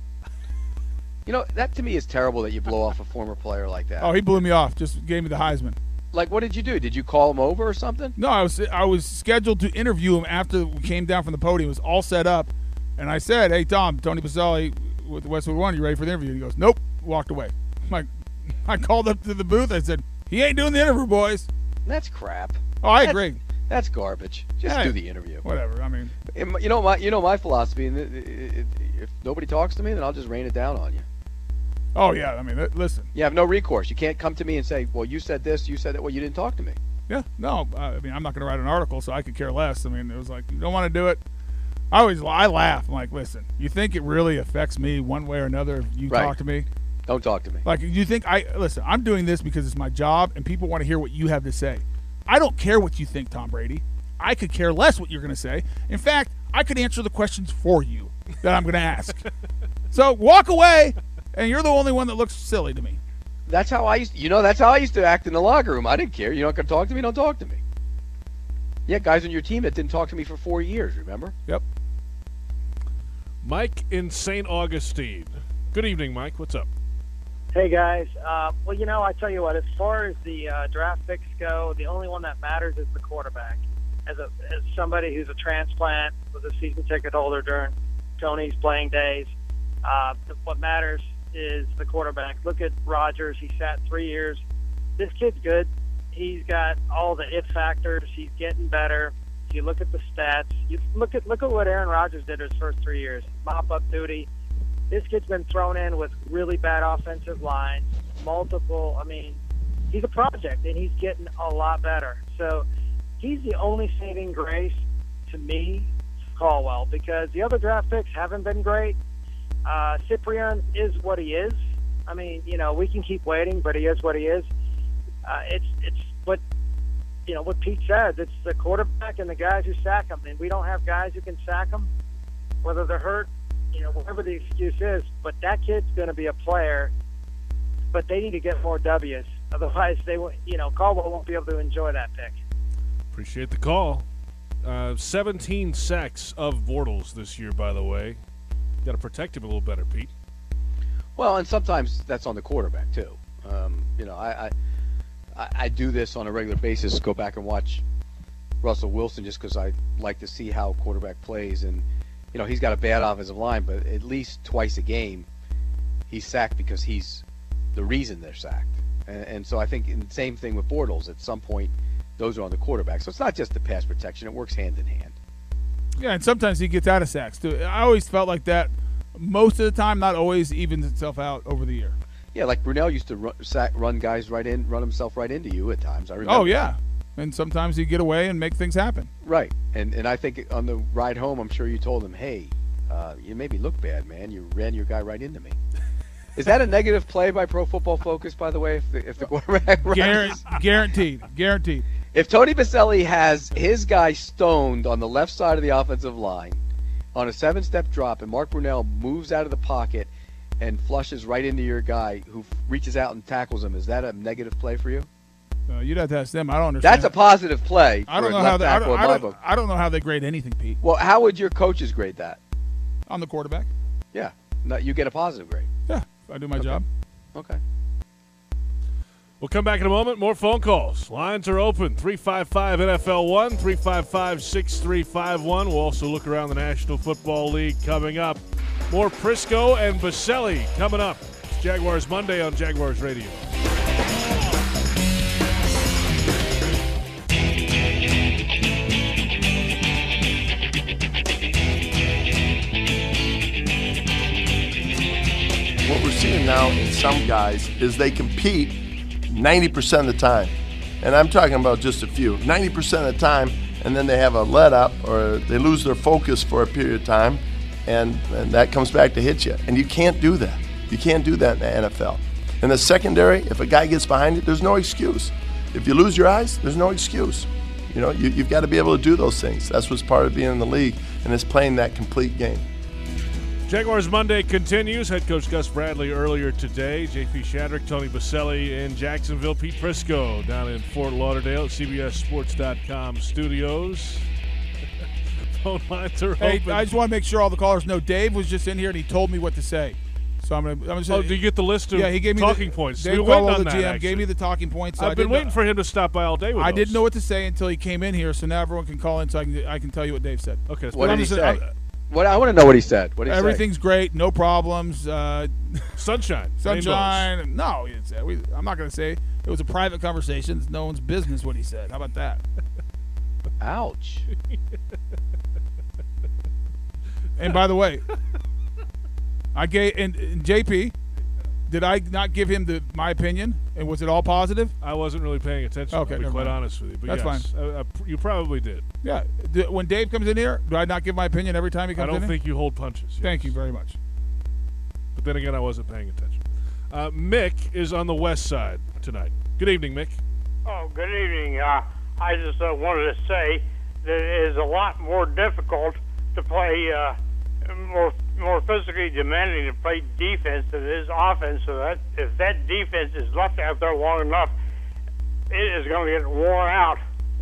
You know, that to me is terrible that you blow off a former player like that. Oh, he blew me off. Just gave me the Heisman. Like, what did you do? Did you call him over or something? No, I was I was scheduled to interview him after we came down from the podium. It was all set up, and I said, "Hey, Tom, Tony Baselli with Westwood One, you ready for the interview?" And he goes, "Nope." Walked away. I'm like, I called up to the booth. I said, "He ain't doing the interview, boys." That's crap. Oh, I That's- agree. That's garbage. Just Hey, do the interview. Whatever. I mean, And You know my, you know my philosophy. And it- it- it- if nobody talks to me, then I'll just rain it down on you. oh yeah. I mean, li- listen. You have no recourse. You can't come to me and say, "Well, you said this, you said that." Well, you didn't talk to me. Yeah. No. I mean, I'm not going to write an article, so I could care less. I mean, it was like, you don't want to do it. I always I laugh. I'm like, listen, you think it really affects me one way or another if you Right. talk to me? Don't talk to me. Like, you think I listen? I'm doing this because it's my job, and people want to hear what you have to say. I don't care what you think, Tom Brady. I could care less what you're going to say. In fact, I could answer the questions for you that I'm going to ask. So walk away, and you're the only one that looks silly to me. That's how I used. You know, that's how I used to act in the locker room. I didn't care. You're not going to talk to me. Don't talk to me. Yeah, guys on your team that didn't talk to me for four years. Remember? Yep. Mike in Saint Augustine. Good evening, Mike. What's up? Hey guys, uh, well you know I tell you what, as far as the uh, draft picks go, the only one that matters is the quarterback. As a as somebody who's a transplant, was a season ticket holder during Tony's playing days, uh, what matters is the quarterback. Look at Rodgers; he sat three years. This kid's good. He's got all the it factors. He's getting better. If you look at the stats, you look at look at what Aaron Rodgers did his first three years. Mop up duty. This kid's been thrown in with really bad offensive lines, multiple. I mean, he's a project, and he's getting a lot better. So he's the only saving grace to me, Caldwell, because the other draft picks haven't been great. Uh, Cyprian is what he is. I mean, you know, we can keep waiting, but he is what he is. Uh, it's it's what you know what Pete says. It's the quarterback and the guys who sack him, and we don't have guys who can sack him, whether they're hurt. You know, whatever the excuse is, but that kid's going to be a player. But they need to get more W's, otherwise they won't. You know, Caldwell won't be able to enjoy that pick. Appreciate the call. Uh, seventeen sacks of Bortles this year, by the way. Got to protect him a little better, Pete. Well, and sometimes that's on the quarterback too. Um, you know, I, I I do this on a regular basis. Go back and watch Russell Wilson just because I like to see how a quarterback plays. And you know, he's got a bad offensive line, but at least twice a game he's sacked because he's the reason they're sacked. And, and so I think in the same thing with Bortles. At some point, those are on the quarterback. So it's not just the pass protection; it works hand in hand. Yeah, and sometimes he gets out of sacks too. I always felt like that. Most of the time, not always evens itself out over the year. Yeah, like Brunell used to run, sack, run guys right in, run himself right into you at times. I remember. Oh yeah, and sometimes he'd get away and make things happen. Right, and and I think on the ride home, I'm sure you told him, "Hey, uh, you made me look bad, man. You ran your guy right into me." Is that a negative play by Pro Football Focus, by the way? If the if the quarterback runs? Guaran- guaranteed, guaranteed. If Tony Baselli has his guy stoned on the left side of the offensive line on a seven-step drop, and Mark Brunell moves out of the pocket and flushes right into your guy who reaches out and tackles him, is that a negative play for you? Uh, you'd have to ask them. I don't understand. That's a positive play. I don't for a know how left they, I, tackle don't, in I, my don't, book. I don't know how they grade anything, Pete. Well, how would your coaches grade that? On the quarterback. Yeah, no, you get a positive grade. Yeah, I do my Okay. job. Okay. We'll come back in a moment. More phone calls. Lines are open. three five five N F L one, three five five, six three five one. We'll also look around the National Football League coming up. More Prisco and Baselli coming up. It's Jaguars Monday on Jaguars Radio. What we're seeing now in some guys is they compete ninety percent of the time. And I'm talking about just a few. ninety percent of the time, and then they have a let up or they lose their focus for a period of time, and, and that comes back to hit you. And you can't do that. You can't do that in the N F L. In the secondary, if a guy gets behind it, there's no excuse. If you lose your eyes, there's no excuse. You know, you, you've got to be able to do those things. That's what's part of being in the league, and it's playing that complete game. Jaguars Monday continues. Head coach Gus Bradley earlier today. J P Shadrick, Tony Baselli in Jacksonville. Pete Prisco down in Fort Lauderdale at C B S Sports dot com studios. Phone lines are Hey, open. I just want to make sure all the callers know Dave was just in here and he told me what to say. So I'm gonna. I'm just, Oh, did you get the list of yeah, he gave me talking the, points? Dave We went Caldwell, on the that, G M, actually. gave me the talking points. So I've I been didn't waiting know, for him to stop by all day with I those. didn't know what to say until he came in here, so now everyone can call in so I can I can tell you what Dave said. Okay. What I'm did he just- say? I'm- What I want to know what he said. What did he say? Everything's great, no problems. Uh, Sunshine. Sunshine. No, he didn't say. We, I'm not going to say. It was a private conversation. It's no one's business what he said. How about that? Ouch. And by the way, I gave and, and J P. Did I not give him the my opinion? And was it all positive? I wasn't really paying attention. Okay, I'll be never quite mind. honest with you. But That's yes, fine. uh, uh, you probably did. Yeah. D- when Dave comes in here, do I not give my opinion every time he I comes in? don't here? think you hold punches. Thank yes. you very much. But then again, I wasn't paying attention. Uh, Mick is on the west side tonight. Good evening, Mick. Oh, good evening. Uh, I just uh, wanted to say that it is a lot more difficult to play, uh, more more physically demanding to play defense than it is offense. So that if that defense is left out there long enough, it is going to get worn out.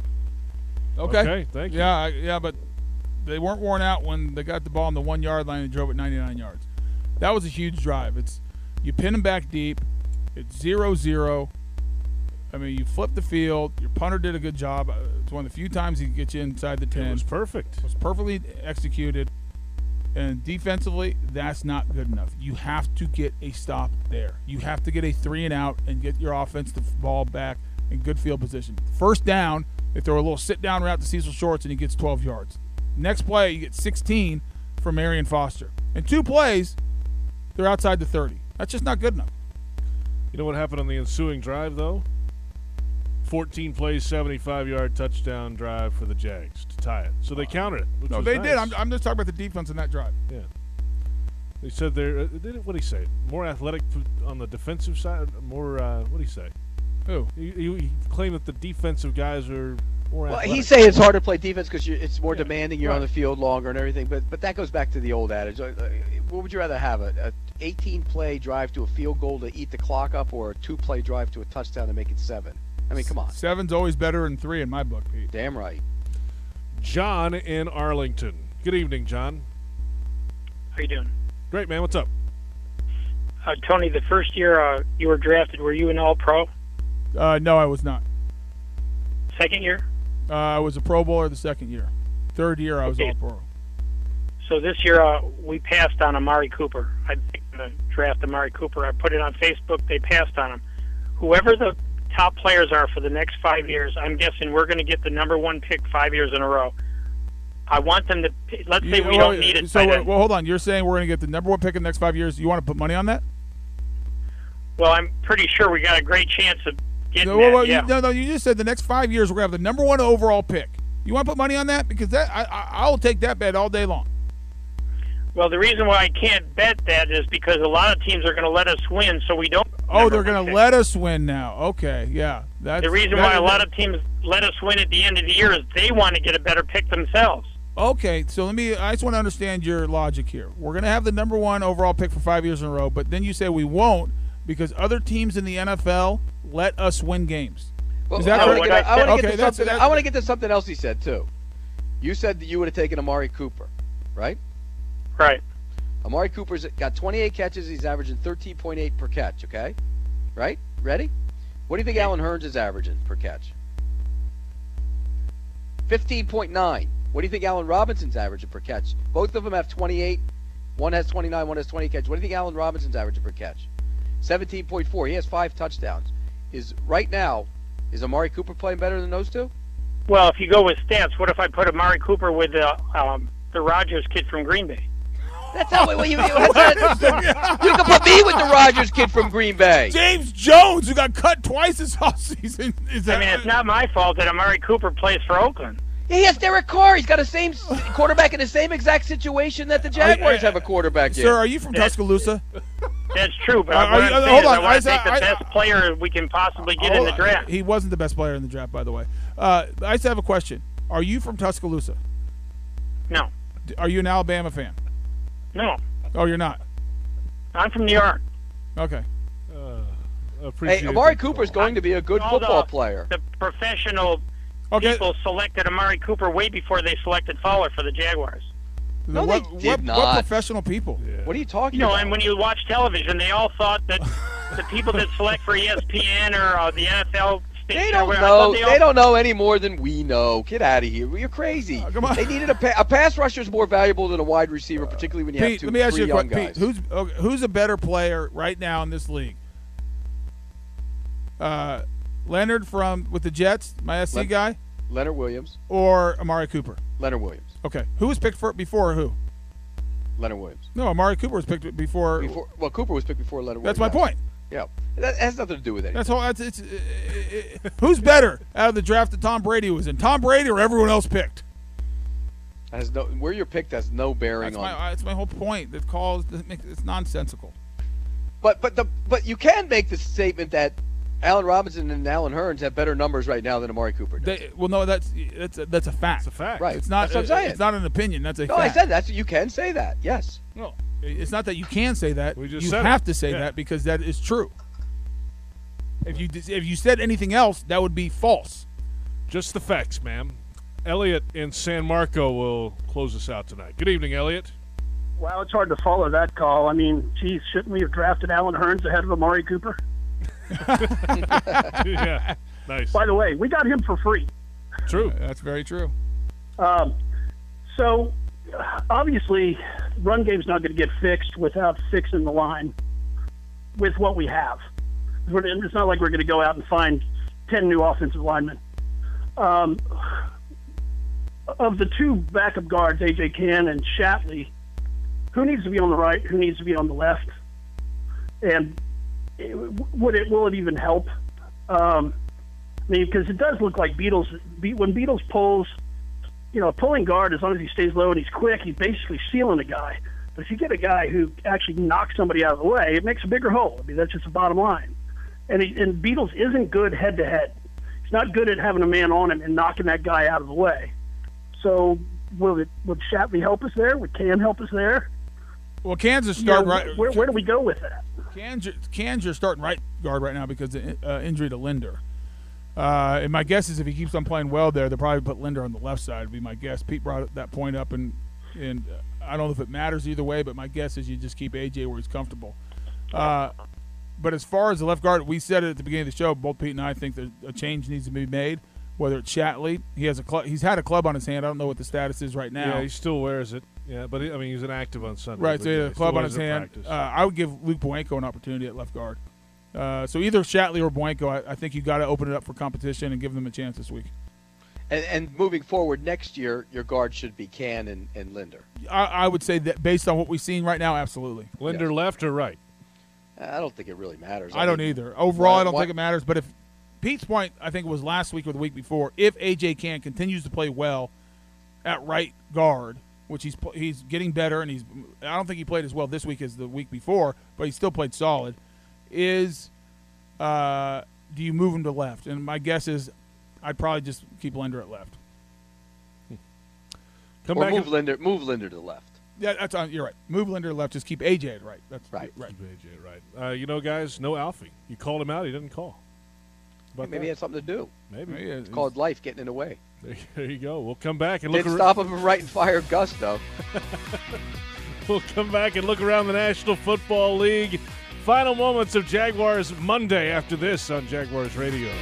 Okay. Okay, thank you. Yeah, I- yeah, but they weren't worn out when they got the ball on the one yard line and drove it ninety-nine yards. That was a huge drive. It's you pin them back deep. It's zero zero. I mean, you flip the field. Your punter did a good job. Uh, It's one of the few times he can get you inside the ten. It was perfect. It was perfectly executed. And defensively, that's not good enough. You have to get a stop there. You have to get a three and out and get your offense the ball back in good field position. First down, they throw a little sit-down route to Cecil Shorts, and he gets twelve yards. Next play, you get sixteen from Marion Foster. In two plays, they're outside the thirty. That's just not good enough. You know what happened on the ensuing drive, though? fourteen plays, seventy-five-yard touchdown drive for the Jags to tie it. So they counted it. Which No, was they nice. did. I'm, I'm just talking about the defense in that drive. Yeah. They said they're, uh, did it, what did he say? More athletic p- on the defensive side? More, uh, what did he say? Who? He, he, he claimed that the defensive guys are more Well, athletic. he's saying it's hard to play defense because it's more demanding. You're right. on the field longer and everything. But but that goes back to the old adage. Uh, uh, What would you rather have? A, a eighteen play drive to a field goal to eat the clock up, or a two play drive to a touchdown to make it seven? I mean, come on. Seven's always better than three in my book, Pete. Damn right. John in Arlington. Good evening, John. How you doing? Great, man. What's up? Uh, Tony, the first year uh, you were drafted, were you an All-Pro? Uh, no, I was not. Second year? Uh, I was a Pro Bowler the second year. Third year, I was Okay. All-Pro. So this year uh, we passed on Amari Cooper. I think the draft Amari Cooper. I put it on Facebook. They passed on him. Whoever the top players are for the next five years, I'm guessing we're going to get the number one pick five years in a row. I want them to. Let's say You- we well, don't need it. So, by well, then. hold on. You're saying we're going to get the number one pick in the next five years. You want to put money on that? Well, I'm pretty sure we got a great chance of getting No, well, that. well, yeah. you, no, no. You just said the next five years we're going to have the number one overall pick. You want to put money on that? Because that I, I, I'll take that bet all day long. Well, the reason why I can't bet that is because a lot of teams are going to let us win, so we don't. Oh, they're going to let us win now. Okay, yeah. That's, The reason that- why a lot of teams let us win at the end of the year is they want to get a better pick themselves. Okay, so let me. I just want to understand your logic here. We're going to have the number one overall pick for five years in a row, but then you say we won't because other teams in the N F L let us win games. Well, Is that I correct? want to get, I wanna Okay, get to that's- something. that- I want to get to something else he said too. You said that you would have taken Amari Cooper, right? Right. Amari Cooper's got twenty-eight catches. He's averaging thirteen point eight per catch, okay? Right? Ready? What do you think Allen Hurns is averaging per catch? fifteen point nine. What do you think Allen Robinson's averaging per catch? Both of them have twenty-eight. One has twenty-nine, one has twenty catches. What do you think Allen Robinson's averaging per catch? seventeen point four. He has five touchdowns. Is right now, is Amari Cooper playing better than those two? Well, if you go with stats, what if I put Amari Cooper with the um, the Rodgers kid from Green Bay? That's how well, you, that's not, you can put me with the Rodgers kid from Green Bay. James Jones, who got cut twice this offseason. Is that I mean, it's not my fault that Amari Cooper plays for Oakland. Yeah, he has Derek Carr. He's got the same quarterback in the same exact situation that the Jaguars have a quarterback in. Sir, are you from Tuscaloosa? That's true, but Are- what are I'm you- saying hold is on, I want to I- take the I- best player we can possibly get in Hold the on. draft. He wasn't the best player in the draft, by the way. Uh, I just have a question. Are you from Tuscaloosa? No. D- Are you an Alabama fan? No. Oh, you're not? I'm from New York. Okay. Hey, Amari Cooper is going to be a good All football the, player. The professional people selected Amari Cooper way before they selected Fowler for the Jaguars. No, what, they did what, not. What professional people? What are you talking You know, about? and when you watch television, they all thought that the people that select for E S P N or uh, the N F L station They or don't whatever, I know. thought They, all- don't know any more than we know. Get out of here. You're crazy. come on. They needed a, pa- a pass rusher is more valuable than a wide receiver, particularly when you Pete, have two, let me ask three you a young question. guys. Pete, who's okay, who's a better player right now in this league? Uh, Leonard from with the Jets, my S C Len- guy, Leonard Williams. or Amari Cooper? Leonard Williams. Okay, who was picked for before who? Leonard Williams. No, Amari Cooper was picked before. Before, well, Cooper was picked before Leonard That's Williams. my point. Yeah, that has nothing to do with it. That's all. That's it's. Uh, uh, who's better out of the draft that Tom Brady was in? Tom Brady or everyone else picked? Has no where you're picked has no bearing That's on. my. That's my whole point. That calls. It's nonsensical. But but the but you can make the statement that Allen Robinson and Allen Hurns have better numbers right now than Amari Cooper does. They, well, no, that's that's a, that's a fact. It's a fact. Right. It's not. That's what I'm saying. It's not an opinion. That's a No, fact. I said that. You can say that. Yes. No, it's not that you can say that. We just you said have it. to say Yeah. that because that is true. If you if you said anything else, that would be false. Just the facts, ma'am. Elliot in San Marco will close us out tonight. Good evening, Elliot. Wow, it's hard to follow that call. I mean, geez, shouldn't we have drafted Allen Hurns ahead of Amari Cooper? Yeah, nice. By the way, we got him for free. True. That's very true. Um, so, obviously, run game's not going to get fixed without fixing the line with what we have. We're- It's not like we're going to go out and find ten new offensive linemen. Um, of the two backup guards, A J Cann and Shatley, who needs to be on the right? Who needs to be on the left? And it, would it will it even help? Um, I mean, because it does look like Beatles. Be, when Beatles pulls, you know, a pulling guard, as long as he stays low and he's quick, he's basically sealing a guy. But if you get a guy who actually knocks somebody out of the way, it makes a bigger hole. I mean, that's just the bottom line. And he, and Beatles isn't good head to head. He's not good at having a man on him and knocking that guy out of the way. So will it? Would Shatley help us there? Would Can help us there? Well, Kansas You know, start right. Where, where do we go with that? Kansas, Kansas starting right guard right now because of uh, injury to Linder. Uh, and my guess is if he keeps on playing well there, they'll probably put Linder on the left side. Would be my guess. Pete brought that point up, and and uh, I don't know if it matters either way, but my guess is you just keep A J where he's comfortable. Uh, but as far as the left guard, we said it at the beginning of the show. Both Pete and I think that a change needs to be made. Whether it's Shatley, he has a club. He's had a club on his hand. I don't know what the status is right now. Yeah, he still wears it. Yeah, but he, I mean, he's inactive on Sunday. Right, but so he yeah, had a he club still on wears his it in hand. practice. Uh, I would give Luke Boenko an opportunity at left guard. Uh, so either Shatley or Boenko, I, I think you got to open it up for competition and give them a chance this week. And, and moving forward next year, your guard should be Can and, and Linder. I, I would say that based on what we've seen right now, absolutely. Linder Yes. left or right? I don't think it really matters. I don't mean, either. Overall, why- I don't why- think it matters. But if Pete's point, I think it was last week or the week before, if A J Can continues to play well at right guard, which he's pl- he's getting better, and he's I don't think he played as well this week as the week before, but he still played solid. Is uh, do you move him to left? And my guess is I'd probably just keep Linder at left. Come or back move and- Linder, move Linder to the left. Yeah, that's on. You're right. Move Linder to left. Just keep A J at right. That's Right. Right. A J, right. Uh, you know, guys, no Alfie. You called him out. He didn't call. But Maybe he had something to do. Maybe. Yeah, It's called life getting in the way. There you go. We'll come back and look. Didn't ar- stop him from writing fire Gus, though. We'll come back and look around the National Football League. Final moments of Jaguars Monday after this on Jaguars Radio.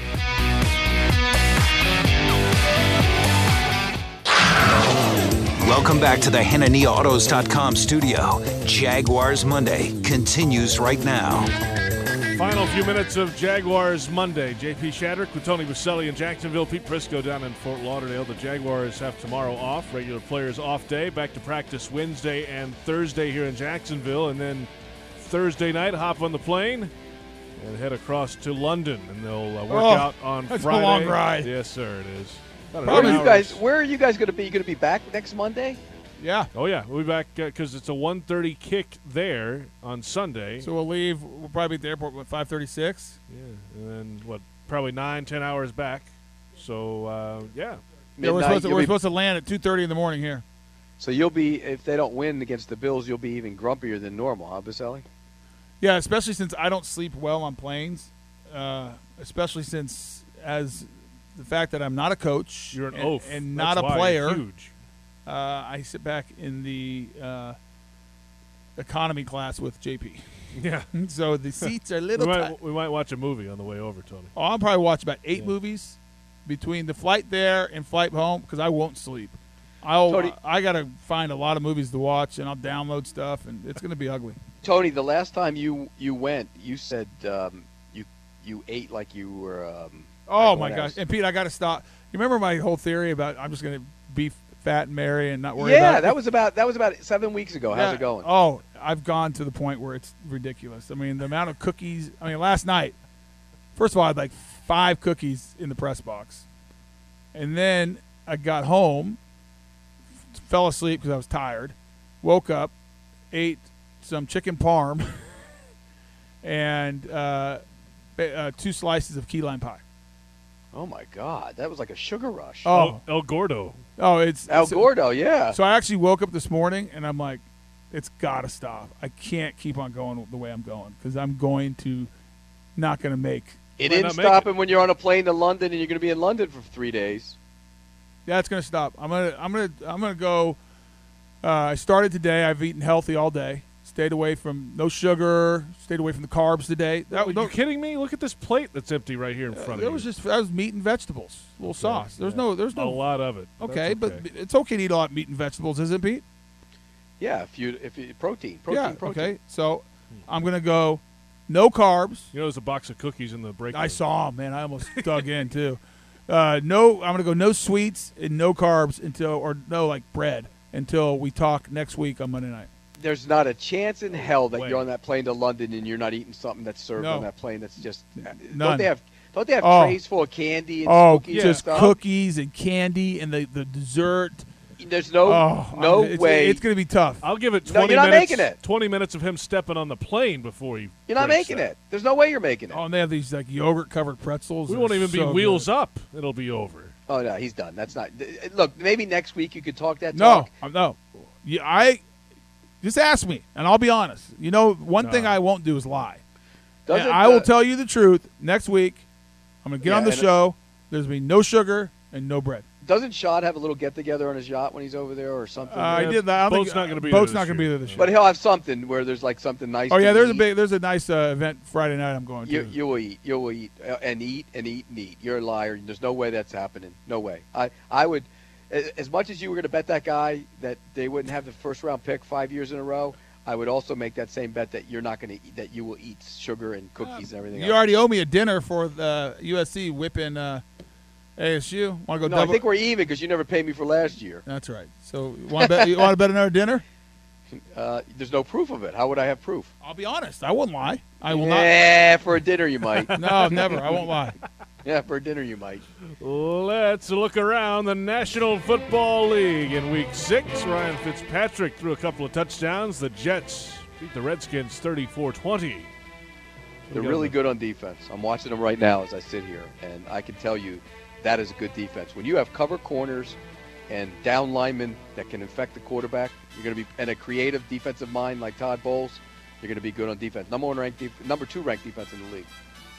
Welcome back to the Hannany Autos dot com studio. Jaguars Monday continues right now. Final few minutes of Jaguars Monday. J P Shadrick with Tony Baselli in Jacksonville. Pete Prisco down in Fort Lauderdale. The Jaguars have tomorrow off. Regular players off day. Back to practice Wednesday and Thursday here in Jacksonville. And then Thursday night, hop on the plane and head across to London. And they'll uh, work Oh, out on that's Friday. a long ride. Yes, sir, it is. About an Where are hour. you guys? Where are you guys going to be? You going to be back next Monday? Yeah. Oh, yeah. We'll be back because uh, it's a one thirty kick there on Sunday. So we'll leave. We'll probably be at the airport at five thirty-six. Yeah. And then, what, probably nine, ten hours back. So, uh, yeah. Yeah, we're supposed, to, we're supposed to land at two thirty in the morning here. So you'll be, if they don't win against the Bills, you'll be even grumpier than normal, huh, Baselli? Yeah, especially since I don't sleep well on planes. Uh, especially since, as the fact that I'm not a coach You're an and, oaf. and not That's a why player. you're huge. Uh, I sit back in the uh, economy class with J P. Yeah. So the seats are a little we might, tight. we might watch a movie on the way over, Tony. Oh, I'll probably watch about eight movies between the flight there and flight home because I won't sleep. I'll Tony- I gotta find a lot of movies to watch and I'll download stuff and it's gonna be ugly. Tony, the last time you, you went, you said um, you you ate like you were. Um, Oh like my what gosh! else? And Pete, I gotta stop. You remember my whole theory about I'm just gonna be fat and marry and not worry Yeah, about it? that was about that was about seven weeks ago. How's Yeah. it going? Oh, I've gone to the point where it's ridiculous. I mean, the amount of cookies. I mean, last night, first of all, I had like five cookies in the press box, and then I got home, fell asleep because I was tired, woke up, ate some chicken parm, and uh, ba- uh, two slices of key lime pie. Oh my God, that was like a sugar rush. Oh, El Gordo. Oh, it's El so- Gordo, yeah. So I actually woke up this morning and I'm like, it's got to stop. I can't keep on going the way I'm going because I'm going to not going to make. It Might didn't not make stop it. him when you're on a plane to London and you're going to be in London for three days. Yeah, it's going to stop. I'm gonna I'm gonna I'm gonna go. Uh, I started today. I've eaten healthy all day. Stayed away from no sugar. Stayed away from the carbs today. That, Are you kidding me? Look at this plate that's empty right here in front of There you. was just that was meat and vegetables, a little sauce. There's no there's no a lot of it. Okay, That's but it's okay to eat a lot of meat and vegetables, isn't it, Pete? Yeah, if you if you, protein, protein, yeah. protein. Okay. So I'm gonna go no carbs. You know, there's a box of cookies in the break I room. saw 'em, man. I almost dug in too. Uh, no, I'm gonna go no sweets and no carbs until, or no like bread until we talk next week on Monday night. There's not a chance in hell that way. you're on that plane to London and you're not eating something that's served No. on that plane. That's just None. don't they have don't they have Oh. trays full of candy and Oh, cookies and just stuff? cookies and candy and the, the dessert. There's no Oh, no I mean, it's, way. It's gonna be tough. I'll give it No, twenty you're not minutes. making it. twenty minutes of him stepping on the plane before he. You're not breaks making that. it. There's no way you're making it. Oh, and they have these like yogurt covered pretzels. We that won't are even be so wheels good. up. It'll be over. Oh no, he's done. That's not. Look, maybe next week you could talk that No, talk. I'm- no. Yeah, I just ask me, and I'll be honest. You know, one thing No. I won't do is lie. Doesn't, And I will uh, tell you the truth next week. I'm gonna get Yeah, on the and- show. There's gonna be no sugar and no bread. Doesn't Shad have a little get together on his yacht when he's over there or something? Uh, I did that. I don't Boat's think, not gonna be Boat's there not this gonna be year. there this year. But he'll have something where there's like something nice. Oh to yeah, there's a eat. big, there's a nice uh, event Friday night. I'm going to. You, you will eat. You will eat uh, and eat and eat and eat. You're a liar. There's no way that's happening. No way. I, I would, a- as much as you were going to bet that guy that they wouldn't have the first round pick five years in a row, I would also make that same bet that you're not going to eat, that you will eat sugar and cookies and everything You else. already owe me a dinner for the U S C whipping uh, A S U. Want to go no, double? I think we're even because you never paid me for last year. That's right. So you want to bet? You want to bet another dinner? Uh, there's no proof of it. How would I have proof? I'll be honest. I wouldn't lie. I will Yeah, for a dinner you might. not. No, never. I won't lie. Yeah, for a dinner you might. Let's look around the National Football League in Week Six. Ryan Fitzpatrick threw a couple of touchdowns. The Jets beat the Redskins thirty-four twenty. They're really good on defense. I'm watching them right now as I sit here, and I can tell you that is a good defense. When you have cover corners and down linemen that can affect the quarterback, you're going to be and a creative defensive mind like Todd Bowles, you're going to be good on defense. Number one ranked, def- number two ranked defense in the league.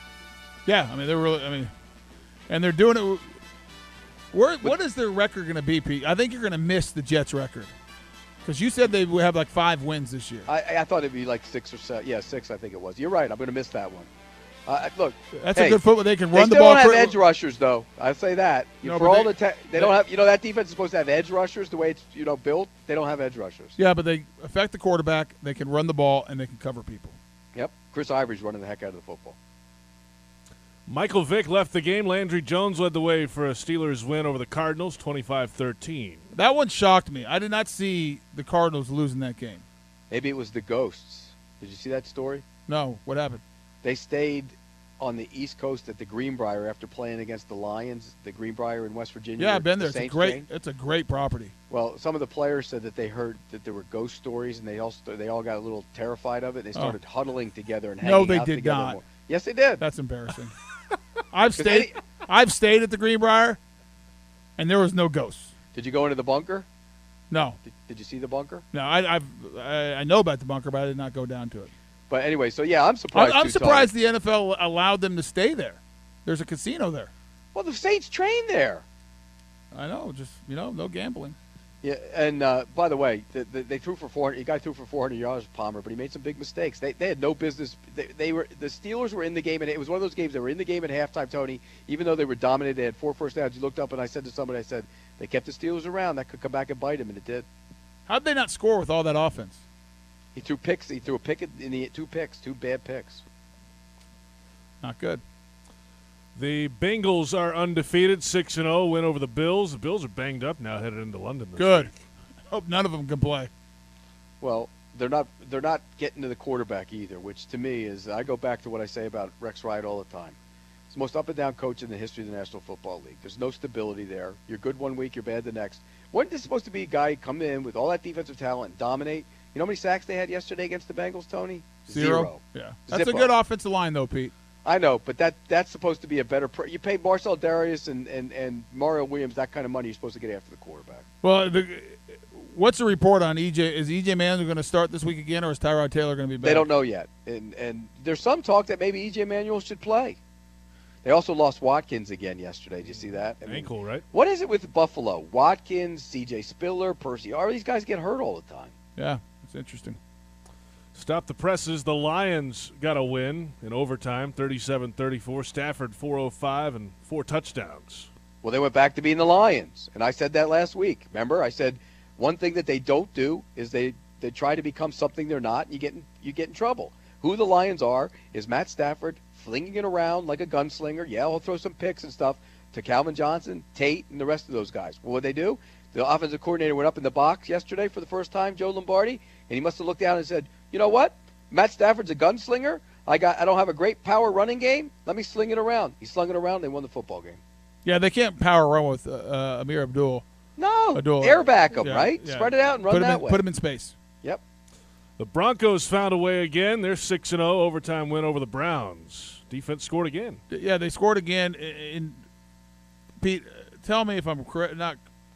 Yeah, I mean they're really. I mean, and they're doing it. Where, what is their record going to be, Pete? I think you're going to miss the Jets' record. Because you said they would have like five wins this year. I, I thought it'd be like six or seven. Yeah, six, I think it was. You're right. I'm going to miss that one. Uh, look, That's hey, a good football. They can run they the ball. ball. They don't for- have edge rushers, though. I say that. No, For but all they- the te- they, they- don't have. You know that defense is supposed to have edge rushers the way it's you know built. They don't have edge rushers. Yeah, but they affect the quarterback. They can run the ball and they can cover people. Yep. Chris Ivory's running the heck out of the football. Michael Vick left the game. Landry Jones led the way for a Steelers win over the Cardinals, twenty-five thirteen. That one shocked me. I did not see the Cardinals losing that game. Maybe it was the Ghosts. Did you see that story? No. What happened? They stayed on the East Coast at the Greenbrier after playing against the Lions, the Greenbrier in West Virginia. Yeah, I've been the there. It's a Saints great. game. It's a great property. Well, some of the players said that they heard that there were ghost stories, and they all st- they all got a little terrified of it. They started huddling together and hanging No, they out did together not. more. Yes, they did. That's embarrassing. I've 'Cause stayed. any- I've stayed at the Greenbrier, and there was no ghosts. Did you go into the bunker? No. Did, did you see the bunker? No, I, I've I, I know about the bunker, but I did not go down to it. But anyway, so yeah, I'm surprised. I'm, I'm too, surprised Tony. the N F L allowed them to stay there. There's a casino there. Well, the Saints train there. I know, just you know, no gambling. Yeah, and uh, by the way, the, the, they threw for four hundred. The guy threw for four hundred yards, Palmer, but he made some big mistakes. They, they had no business. They, they were the Steelers were in the game, and it was one of those games that were in the game at halftime. Tony, even though they were dominated, they had four first downs. You looked up, and I said to somebody, I said they kept the Steelers around. That could come back and bite them, and it did. How'd they not score with all that offense? He threw picks. He threw a pick in the two picks, two bad picks. Not good. The Bengals are undefeated, six and oh, win over the Bills. The Bills are banged up now, headed into London this Good. week. Hope none of them can play. Well, they're not. They're not getting to the quarterback either, which to me is. I go back to what I say about Rex Wright all the time. He's the most up and down coach in the history of the National Football League. There's no stability there. You're good one week, you're bad the next. Wasn't this supposed to be a guy come in with all that defensive talent and dominate? You know how many sacks they had yesterday against the Bengals, Tony? Zero. Yeah. That's Zippo. a good offensive line, though, Pete. I know, but that that's supposed to be a better. Pro- you pay Marcel Darius and, and, and Mario Williams that kind of money. You're supposed to get after the quarterback. Well, the, what's the report on E J? Is E J Manuel going to start this week again, or is Tyrod Taylor going to be back? They don't know yet, and and there's some talk that maybe E J Manuel should play. They also lost Watkins again yesterday. Did you see that? I mean, Ankle, right? What is it with Buffalo? Watkins, C J Spiller, Percy. All these guys get hurt all the time. Yeah, it's interesting. Stop the presses. The Lions got a win in overtime, thirty-seven thirty-four. Stafford, four oh five, and four touchdowns. Well, they went back to being the Lions, and I said that last week. Remember, I said one thing that they don't do is they, they try to become something they're not, and you get in, you get in trouble. Who the Lions are is Matt Stafford flinging it around like a gunslinger. Yeah, he'll throw some picks and stuff to Calvin Johnson, Tate, and the rest of those guys. Well, what they do? The offensive coordinator went up in the box yesterday for the first time, Joe Lombardi, and he must have looked down and said, you know what? Matt Stafford's a gunslinger. I got. I don't have a great power running game. Let me sling it around. He slung it around. They won the football game. Yeah, they can't power run with uh, uh, Amir Abdul. No, Abdul. airback him, Yeah, right? yeah. Spread it out and run put him that in, way. Put him in space. Yep. The Broncos found a way again. They're six and oh, overtime win over the Browns. Defense scored again. Yeah, they scored again. In, in Pete, uh, tell me if I'm correct, not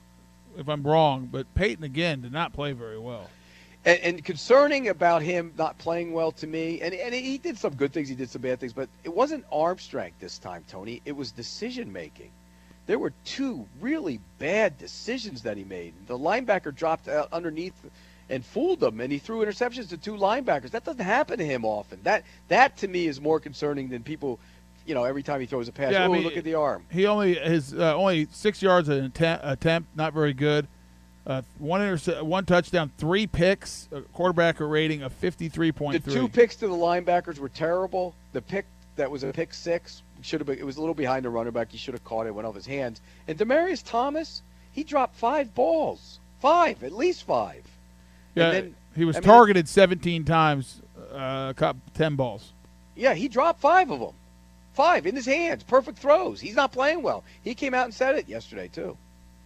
if I'm wrong, but Peyton again did not play very well. And, and concerning about him not playing well to me, and, and he did some good things, he did some bad things, but it wasn't arm strength this time, Tony. It was decision making. There were two really bad decisions that he made. The linebacker dropped out underneath and fooled him, and he threw interceptions to two linebackers. That doesn't happen to him often. That that to me is more concerning than people, you know, every time he throws a pass. Yeah, oh, I mean, look at the arm. He only his uh, only six yards an attempt, attempt not very good. Uh, one interce- one touchdown, three picks, a quarterback rating of fifty-three point The three. two picks to the linebackers were terrible. The pick that was a pick six should have been. It was a little behind the running back. He should have caught it. Went off his hands. And Demaryius Thomas, he dropped five balls, five at least five. Yeah, and then, he was I mean, targeted seventeen times, uh, caught ten balls. Yeah, he dropped five of them, five in his hands, perfect throws. He's not playing well. He came out and said it yesterday too.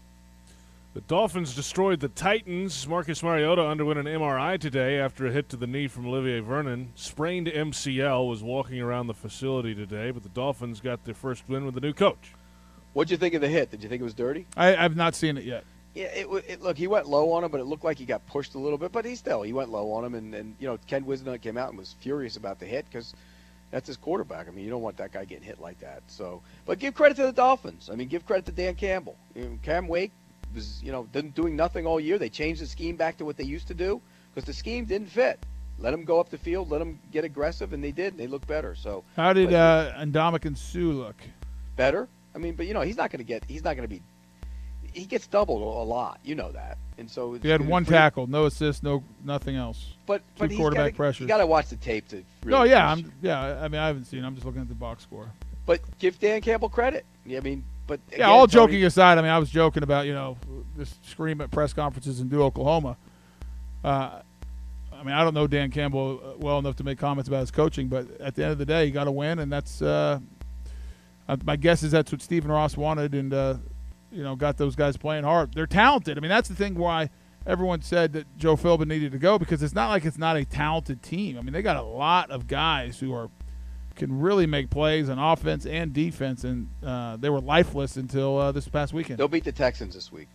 The Dolphins destroyed the Titans. Marcus Mariota underwent an M R I today after a hit to the knee from Olivier Vernon. Sprained M C L, was walking around the facility today, but the Dolphins got their first win with the new coach. What'd you think of the hit? Did you think it was dirty? I, I've not seen it yet. Yeah, it, wa- it look. He went low on him, but it looked like he got pushed a little bit. But he still, he went low on him, and, and you know, Ken Wisnut came out and was furious about the hit because that's his quarterback. I mean, you don't want that guy getting hit like that. So, but give credit to the Dolphins. I mean, give credit to Dan Campbell. You know, Cam Wake was, you know, didn't doing nothing all year. They changed the scheme back to what they used to do because the scheme didn't fit. Let them go up the field, let them get aggressive, and they did. And they look better. So how did but, uh, Ndamukong Suh look? Better. I mean, but you know, he's not going to get. He's not going to be. He gets doubled a lot. You know that. And so it's he had one free, tackle, no assist, no nothing else. But Two but he's quarterback gotta, pressures. You got to watch the tape to. Really no, yeah, appreciate- I'm, yeah. I mean, I haven't seen. I'm just looking at the box score. But give Dan Campbell credit. Yeah, I mean, but again, Yeah, all Tony- joking aside, I mean, I was joking about, you know, this scream at press conferences in Do Oklahoma. Uh, I mean, I don't know Dan Campbell uh, well enough to make comments about his coaching, but at the end of the day, you got to win, and that's uh, uh, my guess is that's what Stephen Ross wanted, and uh, you know, got those guys playing hard. They're talented. I mean, that's the thing why everyone said that Joe Philbin needed to go, because it's not like it's not a talented team. I mean, they got a lot of guys who are can really make plays on offense and defense, and uh, they were lifeless until uh, this past weekend. They'll beat the Texans this week.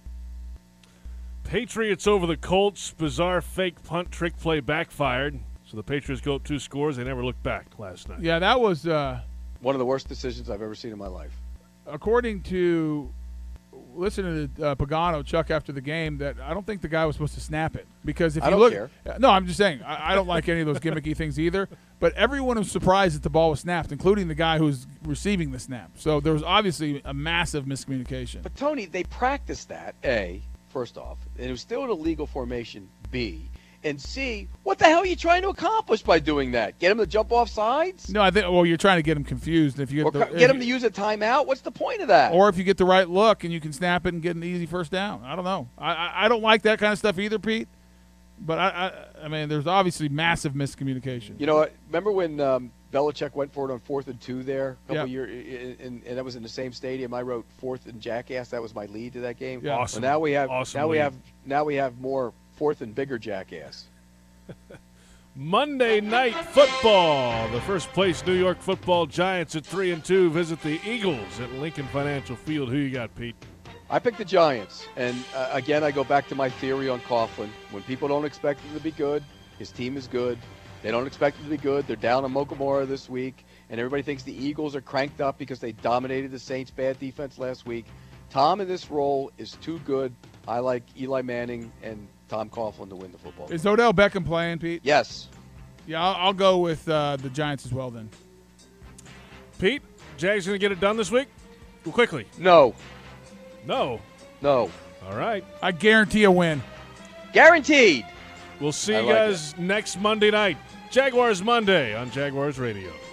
Patriots over the Colts. Bizarre fake punt trick play backfired. So the Patriots go up two scores. They never looked back last night. Yeah, that was uh, one of the worst decisions I've ever seen in my life. According to listening to uh, Pagano, Chuck, after the game, that I don't think the guy was supposed to snap it, because if I you don't look, care. no, I'm just saying I, I don't like any of those gimmicky things either. But everyone was surprised that the ball was snapped, including the guy who's receiving the snap. So there was obviously a massive miscommunication. But Tony, they practiced that. A, first off, and it was still an illegal formation. B, and C, what the hell are you trying to accomplish by doing that? Get him to jump off sides? No, I think. Well, you're trying to get him confused. If you Or get, the, co- if get him you- to use a timeout? What's the point of that? or if you get the right look and you can snap it and get an easy first down. I don't know. I I, I don't like that kind of stuff either, Pete. But I, I I mean, there's obviously massive miscommunication. You know what? Remember when um, Belichick went for it on fourth and two there a couple Yeah. years, and, and that was in the same stadium. I wrote fourth and jackass. That was my lead to that game. Yeah. Awesome. Well, now we have Awesome now we lead. have now we have more fourth and bigger jackass. Monday Night Football. The first place New York Football Giants at three and two visit the Eagles at Lincoln Financial Field. Who you got, Pete? I picked the Giants, and uh, again, I go back to my theory on Coughlin. When people don't expect him to be good, his team is good. They don't expect him to be good. They're down on Mokamura this week, and everybody thinks the Eagles are cranked up because they dominated the Saints' bad defense last week. Tom in this role is too good. I like Eli Manning and Tom Coughlin to win the football game. Is Odell Beckham playing, Pete? Yes. Yeah, I'll, I'll go with uh, the Giants as well then. Pete, Jags going to get it done this week? Well, quickly. No. No. No. All right. I guarantee a win. Guaranteed. We'll see I you like guys next Monday night. Jaguars Monday on Jaguars Radio.